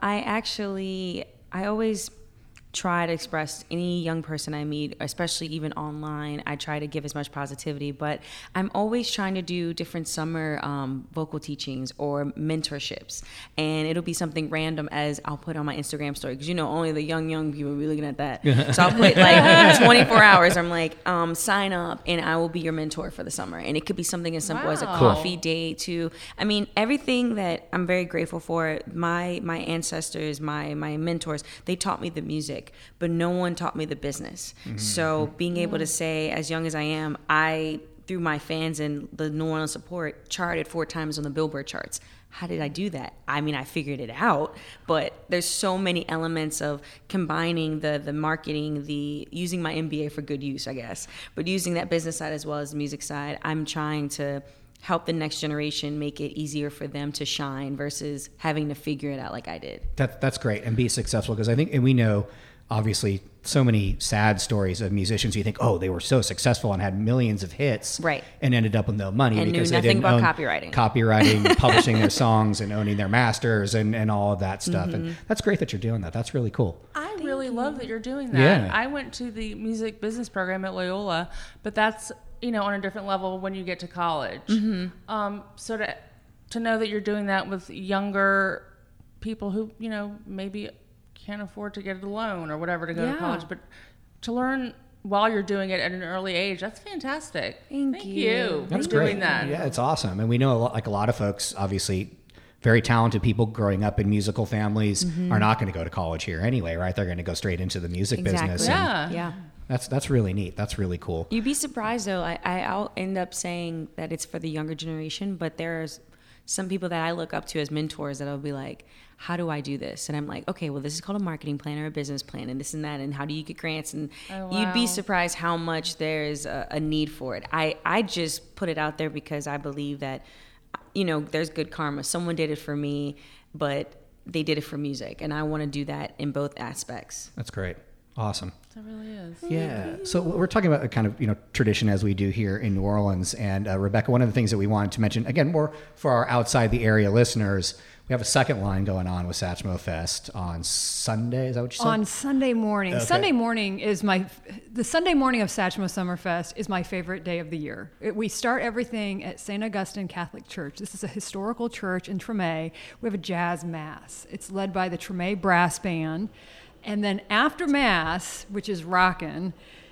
I always try to express any young person I meet, especially even online. I try to give as much positivity, but I'm always trying to do different summer vocal teachings or mentorships. And it'll be something random as I'll put on my Instagram story, because only the young people will be looking at that. So I'll put like 24 hours. I'm like, sign up and I will be your mentor for the summer. And it could be something as simple as a coffee date to, everything that I'm very grateful for. My ancestors, my mentors, they taught me the music, but no one taught me the business. Mm-hmm. So being able to say, as young as I am, I, through my fans and the New Orleans support, charted 4 times on the Billboard charts. How did I do that? I figured it out, but there's so many elements of combining the marketing, using my MBA for good use, I guess, but using that business side as well as the music side. I'm trying to help the next generation make it easier for them to shine versus having to figure it out like I did.
That's great, and be successful, because I think, and we know, obviously, so many sad stories of musicians you think, oh, they were so successful and had millions of hits,
right,
and ended up with no money
and
because
knew
they didn't
about
own copywriting, publishing their songs and owning their masters and all of that stuff. Mm-hmm. And that's great that you're doing that. That's really cool.
I really love that you're doing that.
Yeah.
I went to the music business program at Loyola, but that's on a different level when you get to college. Mm-hmm. So to know that you're doing that with younger people who maybe can't afford to get a loan or whatever to go to college, but to learn while you're doing it at an early age, that's fantastic. Thank you
that's
for
great.
doing that.
Yeah, it's awesome. And we know a lot of folks, obviously very talented people growing up in musical families, are not going to go to college here anyway, right? They're going to go straight into the music business.
Yeah.
That's really neat. That's really cool.
You'd be surprised though. I'll end up saying that it's for the younger generation, but there's some people that I look up to as mentors that I'll be like, how do I do this? And I'm like, okay, well, this is called a marketing plan or a business plan and this and that, and how do you get grants? And you'd be surprised how much there's a need for it. I just put it out there because I believe that, there's good karma. Someone did it for me, but they did it for music, and I want to do that in both aspects.
That's great. Awesome.
It really is.
Yeah. So we're talking about a kind of, tradition as we do here in New Orleans. And Rebecca, one of the things that we wanted to mention, again, more for our outside the area listeners, we have a second line going on with Satchmo Fest on Sunday. Is that what you said?
On Sunday morning.
Okay.
Sunday morning is the Sunday morning of Satchmo Summerfest is my favorite day of the year. We start everything at St. Augustine Catholic Church. This is a historical church in Treme. We have a jazz mass. It's led by the Treme Brass Band. And then after Mass, which is rockin',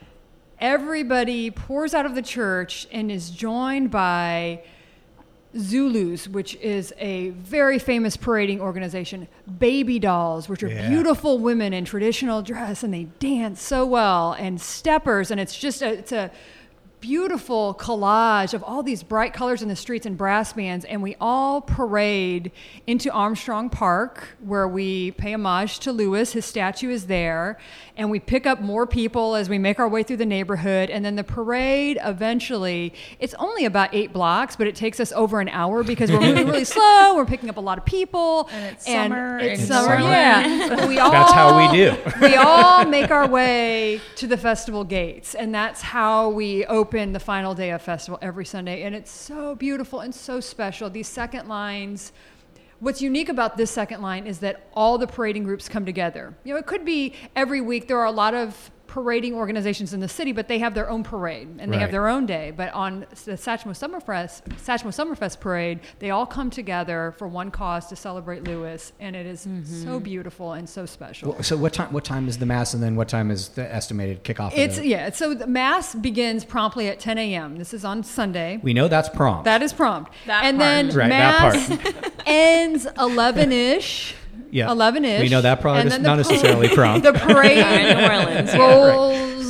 everybody pours out of the church and is joined by Zulus, which is a very famous parading organization, Baby Dolls, which are beautiful women in traditional dress, and they dance so well, and steppers, and it's a beautiful collage of all these bright colors in the streets and brass bands, and we all parade into Armstrong Park, where we pay homage to Lewis. His statue is there, and we pick up more people as we make our way through the neighborhood, and then the parade eventually, it's only about 8 blocks, but it takes us over an hour because we're moving really slow, we're picking up a lot of people,
and it's summer.
Yeah.
That's how we do.
We all make our way to the festival gates, and that's how we open the final day of festival every Sunday, and it's so beautiful and so special. These second lines, what's unique about this second line is that all the parading groups come together. It could be every week. There are a lot of parading organizations in the city, but they have their own parade and they have their own day. But on the Satchmo Summerfest parade, they all come together for one cause to celebrate Lewis, and it is so beautiful and so special.
Well, so what time is the mass, and then what time is the estimated kickoff?
So the mass begins promptly at 10 a.m. This is on Sunday.
We know that's prompt.
That is prompt.
Then
mass ends 11-ish.
Yeah.
11-ish.
We know that probably
and
is
then
not necessarily prompt.
The parade
in New Orleans
rolls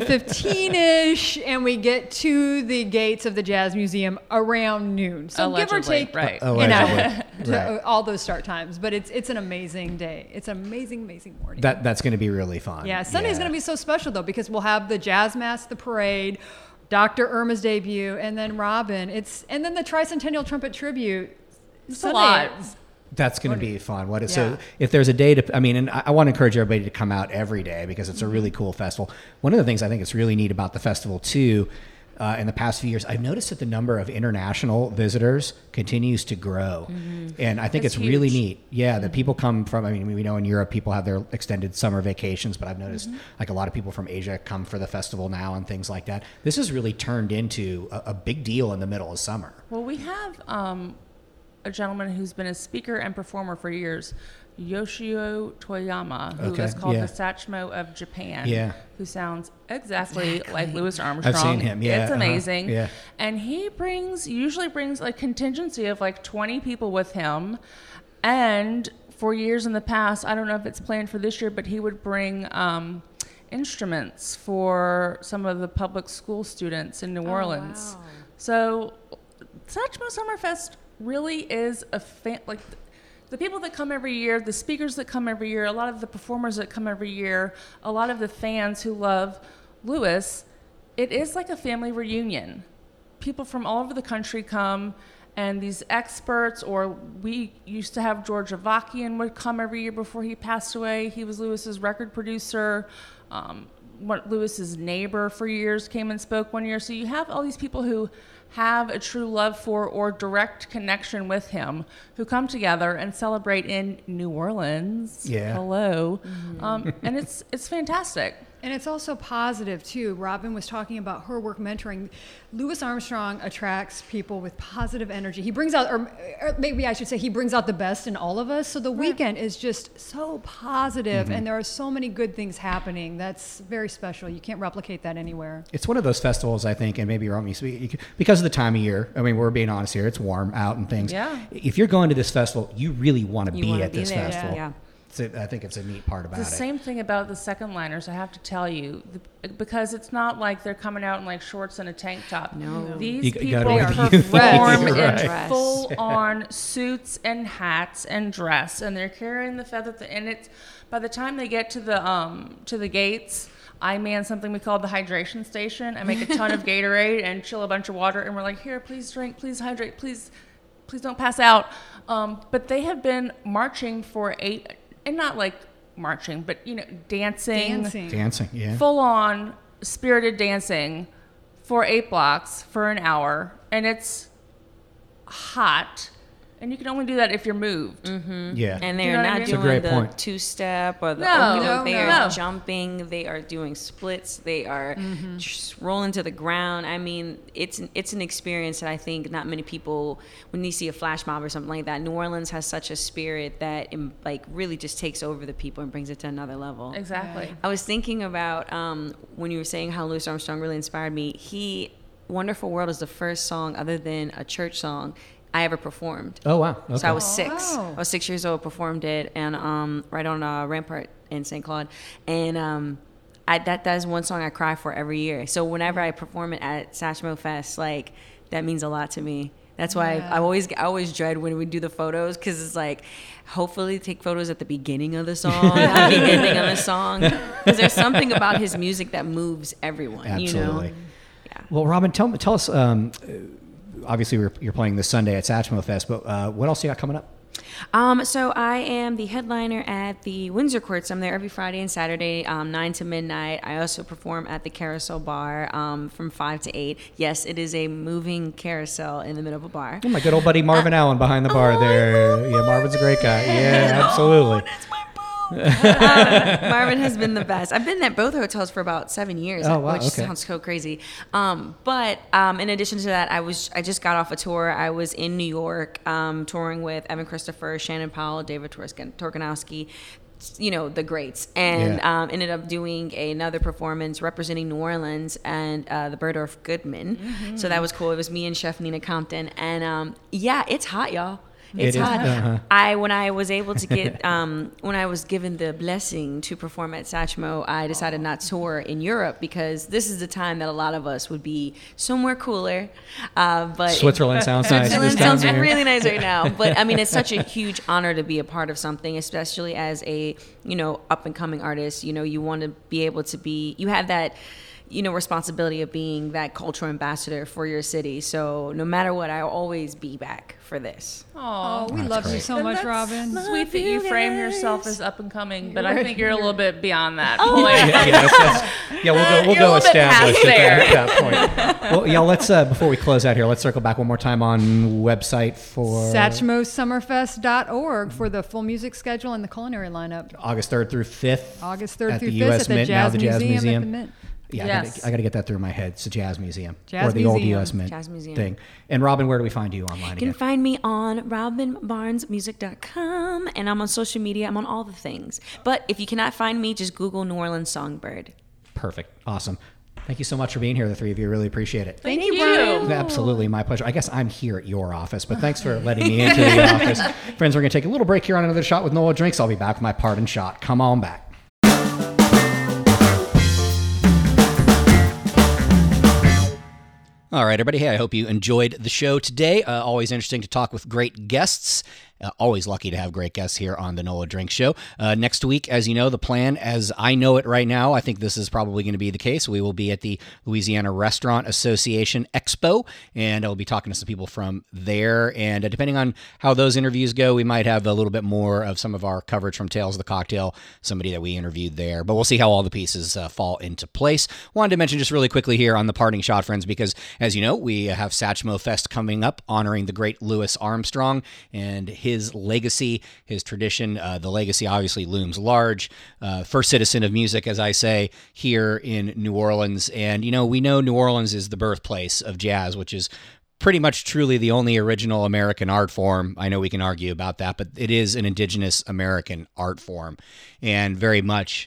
11:15-ish, and we get to the gates of the Jazz Museum around noon. So
Allegedly,
give or take
right.
an hour
Allegedly.
to all those start times. But it's an amazing day. It's an amazing morning.
That's going to be really fun.
Yeah, Sunday's going to be so special, though, because we'll have the Jazz Mass, the parade, Dr. Irma's debut, and then Robin. And then the Tricentennial Trumpet Tribute.
It's a lot.
That's going to be fun. So
Yeah.
if there's a day and I want to encourage everybody to come out every day because it's a really cool festival. One of the things I think is really neat about the festival too, in the past few years, I've noticed that the number of international visitors continues to grow. And I think
That's
it's really
huge.
neat. Yeah, that people come from, we know in Europe people have their extended summer vacations, but I've noticed like a lot of people from Asia come for the festival now and things like that. This has really turned into a big deal in the middle of summer.
Well, we have a gentleman who's been a speaker and performer for years, Yoshio Toyama, who is called the Satchmo of Japan, who sounds exactly like Louis Armstrong.
I've seen him, yeah.
It's amazing.
Yeah.
And he usually brings a contingency of like 20 people with him. And for years in the past, I don't know if it's planned for this year, but he would bring instruments for some of the public school students in New Orleans.
Wow.
So Satchmo Summerfest really is the people that come every year, the speakers that come every year, a lot of the performers that come every year, a lot of the fans who love Lewis, it is like a family reunion. People from all over the country come, and these experts, or we used to have George Avakian would come every year before he passed away. He was Lewis's record producer. Lewis's neighbor for years came and spoke one year. So you have all these people who have a true love for or direct connection with him who come together and celebrate in New Orleans.
Yeah.
Hello. And it's fantastic.
And it's also positive, too. Robin was talking about her work mentoring. Louis Armstrong attracts people with positive energy. He brings out, or maybe I should say, he brings out the best in all of us. So the weekend is just so positive, and there are so many good things happening. That's very special. You can't replicate that anywhere.
It's one of those festivals, I think, and maybe you're wrong, because of the time of year. I mean, we're being honest here. It's warm out and things.
Yeah.
If you're going to this festival, you really want to be
wanna
at
be
this
there,
festival.
yeah.
So I think it's a neat part about
The
it.
same thing about the second liners, I have to tell you, because it's not like they're coming out in like shorts and a tank top.
No.
These
You
people
gotta wear the
perform
uniform.
in
Right.
full-on suits and hats and dress, and they're carrying the feather. And it's by the time they get to the gates, I man something we call the hydration station. I make a ton of Gatorade and chill a bunch of water, and we're like, here, please drink, please hydrate, please don't pass out. But they have been marching for 8. And not like marching, but, dancing,
yeah.
full on spirited dancing for 8 blocks for an hour. And it's hot. And you can only do that if you're moved.
Yeah.
And they're
You know what I
not
mean?
It's a
doing
great
the
point.
two-step or the
No,
they
no.
are jumping, they are doing splits, they are just rolling to the ground. I mean, it's an experience that I think not many people, when you see a flash mob or something like that, New Orleans has such a spirit that really just takes over the people and brings it to another level.
Exactly.
I was thinking about when you were saying how Louis Armstrong really inspired me. Wonderful World is the first song other than a church song I ever performed.
Oh, wow. Okay.
So I was 6.
wow.
I was 6 years old, performed it, and right on Rampart in St. Claude. And that is one song I cry for every year. So whenever I perform it at Satchmo Fest, that means a lot to me. That's why I always dread when we do the photos, because it's like, hopefully take photos at the beginning of the song, not the ending of the song, because there's something about his music that moves everyone.
Absolutely.
Yeah.
Well, Robin, tell us. Obviously, you're playing this Sunday at Satchmo Fest, but what else you got coming up?
So I am the headliner at the Windsor Courts. I'm there every Friday and Saturday, 9 to midnight. I also perform at the Carousel Bar from 5 to 8. Yes, it is a moving carousel in the middle of a bar.
Oh, my good old buddy Marvin Allen behind the bar there. Yeah, Marvin's a great guy. Yeah, absolutely.
That's my boo. Marvin has been the best. I've been at both hotels for about 7 years, which sounds so crazy. But in addition to that, I just got off a tour. I was in New York touring with Evan Christopher, Shannon Powell, David Torkanowski, the greats, and ended up doing another performance representing New Orleans and the Bergdorf Goodman. Mm-hmm. So that was cool. It was me and Chef Nina Compton, and it's hot, y'all. It's hot. When I was able to get when I was given the blessing to perform at Satchmo, I decided not to tour in Europe because this is the time that a lot of us would be somewhere cooler. But
Switzerland sounds nice.
Switzerland sounds really nice right now. But I mean, it's such a huge honor to be a part of something, especially as a up and coming artist. You want to be able to be. You have that. Responsibility of being that cultural ambassador for your city. So no matter what, I'll always be back for this.
Oh, we love you so much, Robin.
Sweet that you frame yourself as up and coming, but I think you're a little bit beyond that point.
We'll go establish at that point. Well, y'all, let's before we close out here, let's circle back one more time on website for
SatchmoSummerfest.org for the full music schedule and the culinary lineup.
August 3rd through 5th.
August 3rd through 5th at the Jazz Museum at the Mint.
Yeah,
yes.
I got to get that through my head. It's the Jazz Museum.
Jazz
or the
Museum.
old US Mint
Jazz Museum.
thing. And Robin, where do we find you online again?
You can find me on robinbarnesmusic.com, and I'm on social media. I'm on all the things. But if you cannot find me, just Google New Orleans Songbird.
Perfect. Awesome. Thank you so much for being here, the three of you. Really appreciate it.
Thank you, Brian.
Absolutely, my pleasure. I guess I'm here at your office, but thanks for letting me into the office. Friends, we're going to take a little break here on Another Shot with Nola Drinks. I'll be back with my parting shot. Come on back. All right, everybody. Hey, I hope you enjoyed the show today. Always interesting to talk with great guests. Always lucky to have great guests here on the Nola Drink Show. Next week, as you know, the plan, as I know it right now, I think this is probably going to be the case. We will be at the Louisiana Restaurant Association Expo, and I'll be talking to some people from there. And depending on how those interviews go, we might have a little bit more of some of our coverage from Tales of the Cocktail, somebody that we interviewed there. But we'll see how all the pieces fall into place. Wanted to mention just really quickly here on the parting shot, friends, because as you know, we have Satchmo Fest coming up, honoring the great Louis Armstrong and his legacy, his tradition. The legacy obviously looms large. First citizen of music, as I say, here in New Orleans. And, we know New Orleans is the birthplace of jazz, which is pretty much truly the only original American art form. I know we can argue about that, but it is an indigenous American art form and very much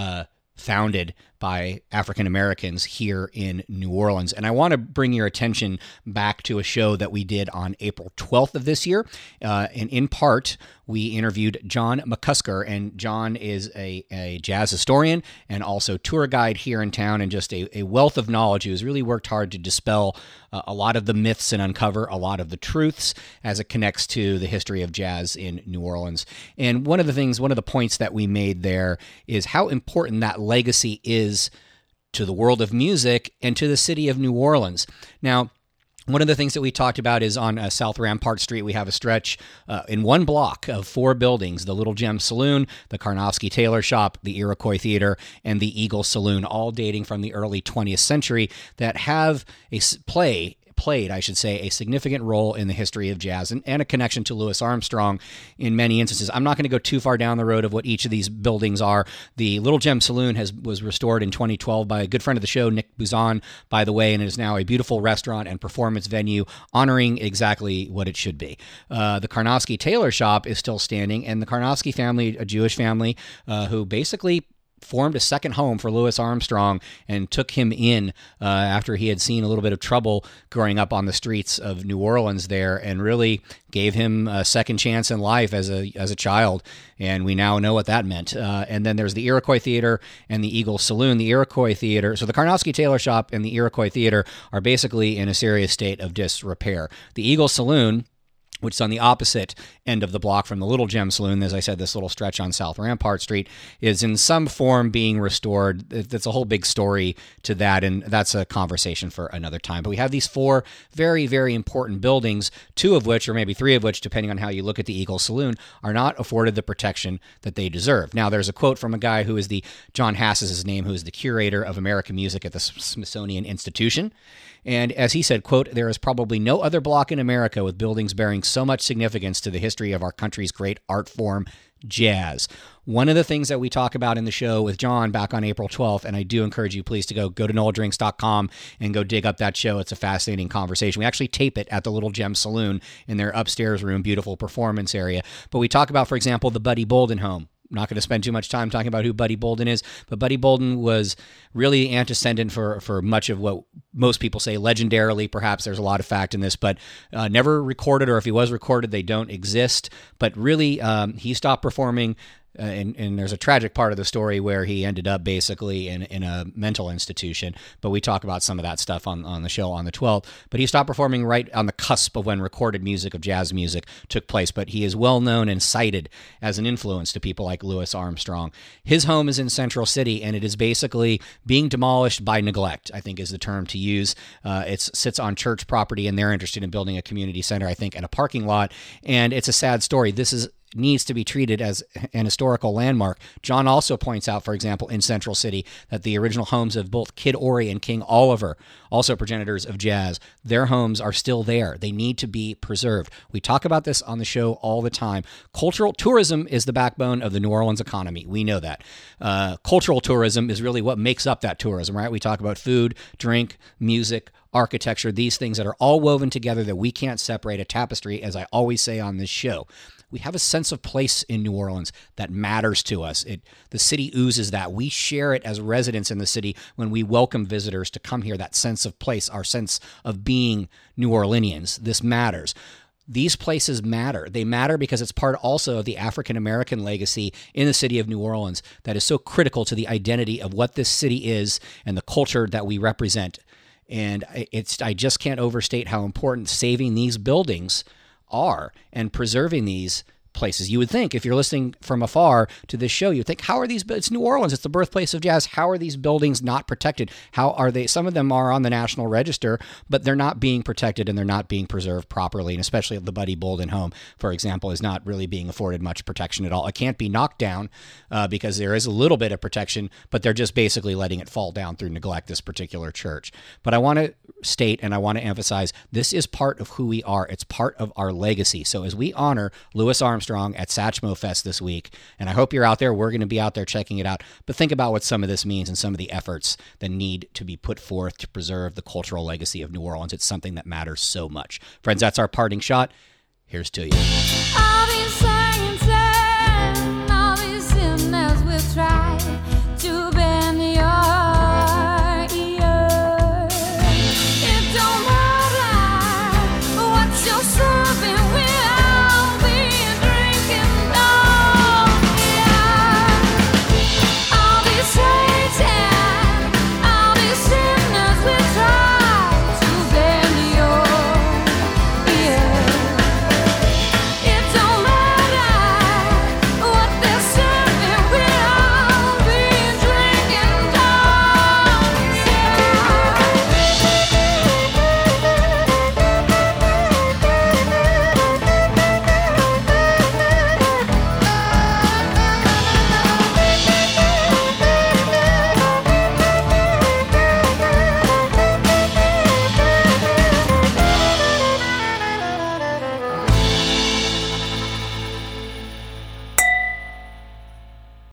founded by African Americans here in New Orleans. And I want to bring your attention back to a show that we did on April 12th of this year. And in part, we interviewed John McCusker, and John is a jazz historian and also tour guide here in town, and just a wealth of knowledge who has really worked hard to dispel a lot of the myths and uncover a lot of the truths as it connects to the history of jazz in New Orleans. And one of the points that we made there is how important that legacy is to the world of music and to the city of New Orleans. Now, one of the things that we talked about is on South Rampart Street, we have a stretch in one block of 4 buildings: the Little Gem Saloon, the Karnofsky Tailor Shop, the Iroquois Theater, and the Eagle Saloon, all dating from the early 20th century, that have played, a significant role in the history of jazz and a connection to Louis Armstrong in many instances. I'm not going to go too far down the road of what each of these buildings are. The Little Gem Saloon was restored in 2012 by a good friend of the show, Nick Buzan, by the way, and it is now a beautiful restaurant and performance venue honoring exactly what it should be. The Karnofsky Tailor Shop is still standing, and the Karnofsky family, a Jewish family who basically formed a second home for Louis Armstrong and took him in after he had seen a little bit of trouble growing up on the streets of New Orleans there, and really gave him a second chance in life as a child. And we now know what that meant. And then there's the Iroquois Theater and the Eagle Saloon. The Iroquois Theater, so the Karnofsky Tailor Shop and the Iroquois Theater are basically in a serious state of disrepair. The Eagle Saloon, which is on the opposite end of the block from the Little Gem Saloon, as I said, this little stretch on South Rampart Street, is in some form being restored. That's a whole big story to that, and that's a conversation for another time. But we have these 4 very, very important buildings, 2 of which, or maybe 3 of which, depending on how you look at the Eagle Saloon, are not afforded the protection that they deserve. Now, there's a quote from a guy who is John Hass is his name, who is the curator of American music at the Smithsonian Institution. And as he said, quote, "There is probably no other block in America with buildings bearing so much significance to the history of our country's great art form,
jazz. One of the things that we talk about in the show with John back on April 12th, and I do encourage you please to go to NOLADrinks.com and go dig up that show. It's a fascinating conversation. We actually tape it at the Little Gem Saloon in their upstairs room, beautiful performance area. But we talk about, for example, the Buddy Bolden home. I'm not going to spend too much time talking about who Buddy Bolden is, but Buddy Bolden was really antecedent for much of what most people say legendarily. Perhaps there's a lot of fact in this, but never recorded, or if he was recorded, they don't exist. But really, he stopped performing. And there's a tragic part of the story where he ended up basically in a mental institution. But we talk about some of that stuff on the show on the 12th. But he stopped performing right on the cusp of when recorded music of jazz music took place. But he is well known and cited as an influence to people like Louis Armstrong. His home is in Central City, and it is basically being demolished by neglect, I think is the term to use. It sits on church property, and they're interested in building a community center, I think, and a parking lot. And it's a sad story. This needs to be treated as an historical landmark. John also points out, for example, in Central City, that the original homes of both Kid Ory and King Oliver, also progenitors of jazz, their homes are still there. They need to be preserved. We talk about this on the show all the time. Cultural tourism is the backbone of the New Orleans economy. We know that. Cultural tourism is really what makes up that tourism, right? We talk about food, drink, music, architecture, these things that are all woven together that we can't separate. A tapestry, as I always say on this show. We have a sense of place in New Orleans that matters to us. The city oozes that. We share it as residents in the city when we welcome visitors to come here, that sense of place, our sense of being New Orleanians. This matters. These places matter. They matter because it's part also of the African-American legacy in the city of New Orleans that is so critical to the identity of what this city is and the culture that we represent. And I just can't overstate how important saving these buildings are and preserving these places. You would think, if you're listening from afar to this show, you'd think, how are these? It's New Orleans. It's the birthplace of jazz. How are these buildings not protected? How are they? Some of them are on the National Register, but they're not being protected and they're not being preserved properly. And especially the Buddy Bolden home, for example, is not really being afforded much protection at all. It can't be knocked down because there is a little bit of protection, but they're just basically letting it fall down through neglect, this particular church. But I want to state and I want to emphasize, this is part of who we are. It's part of our legacy. So as we honor Louis Armstrong at Satchmo Fest this week, and I hope you're out there. We're going to be out there checking it out. But think about what some of this means and some of the efforts that need to be put forth to preserve the cultural legacy of New Orleans. It's something that matters so much. Friends, that's our parting shot. Here's to you.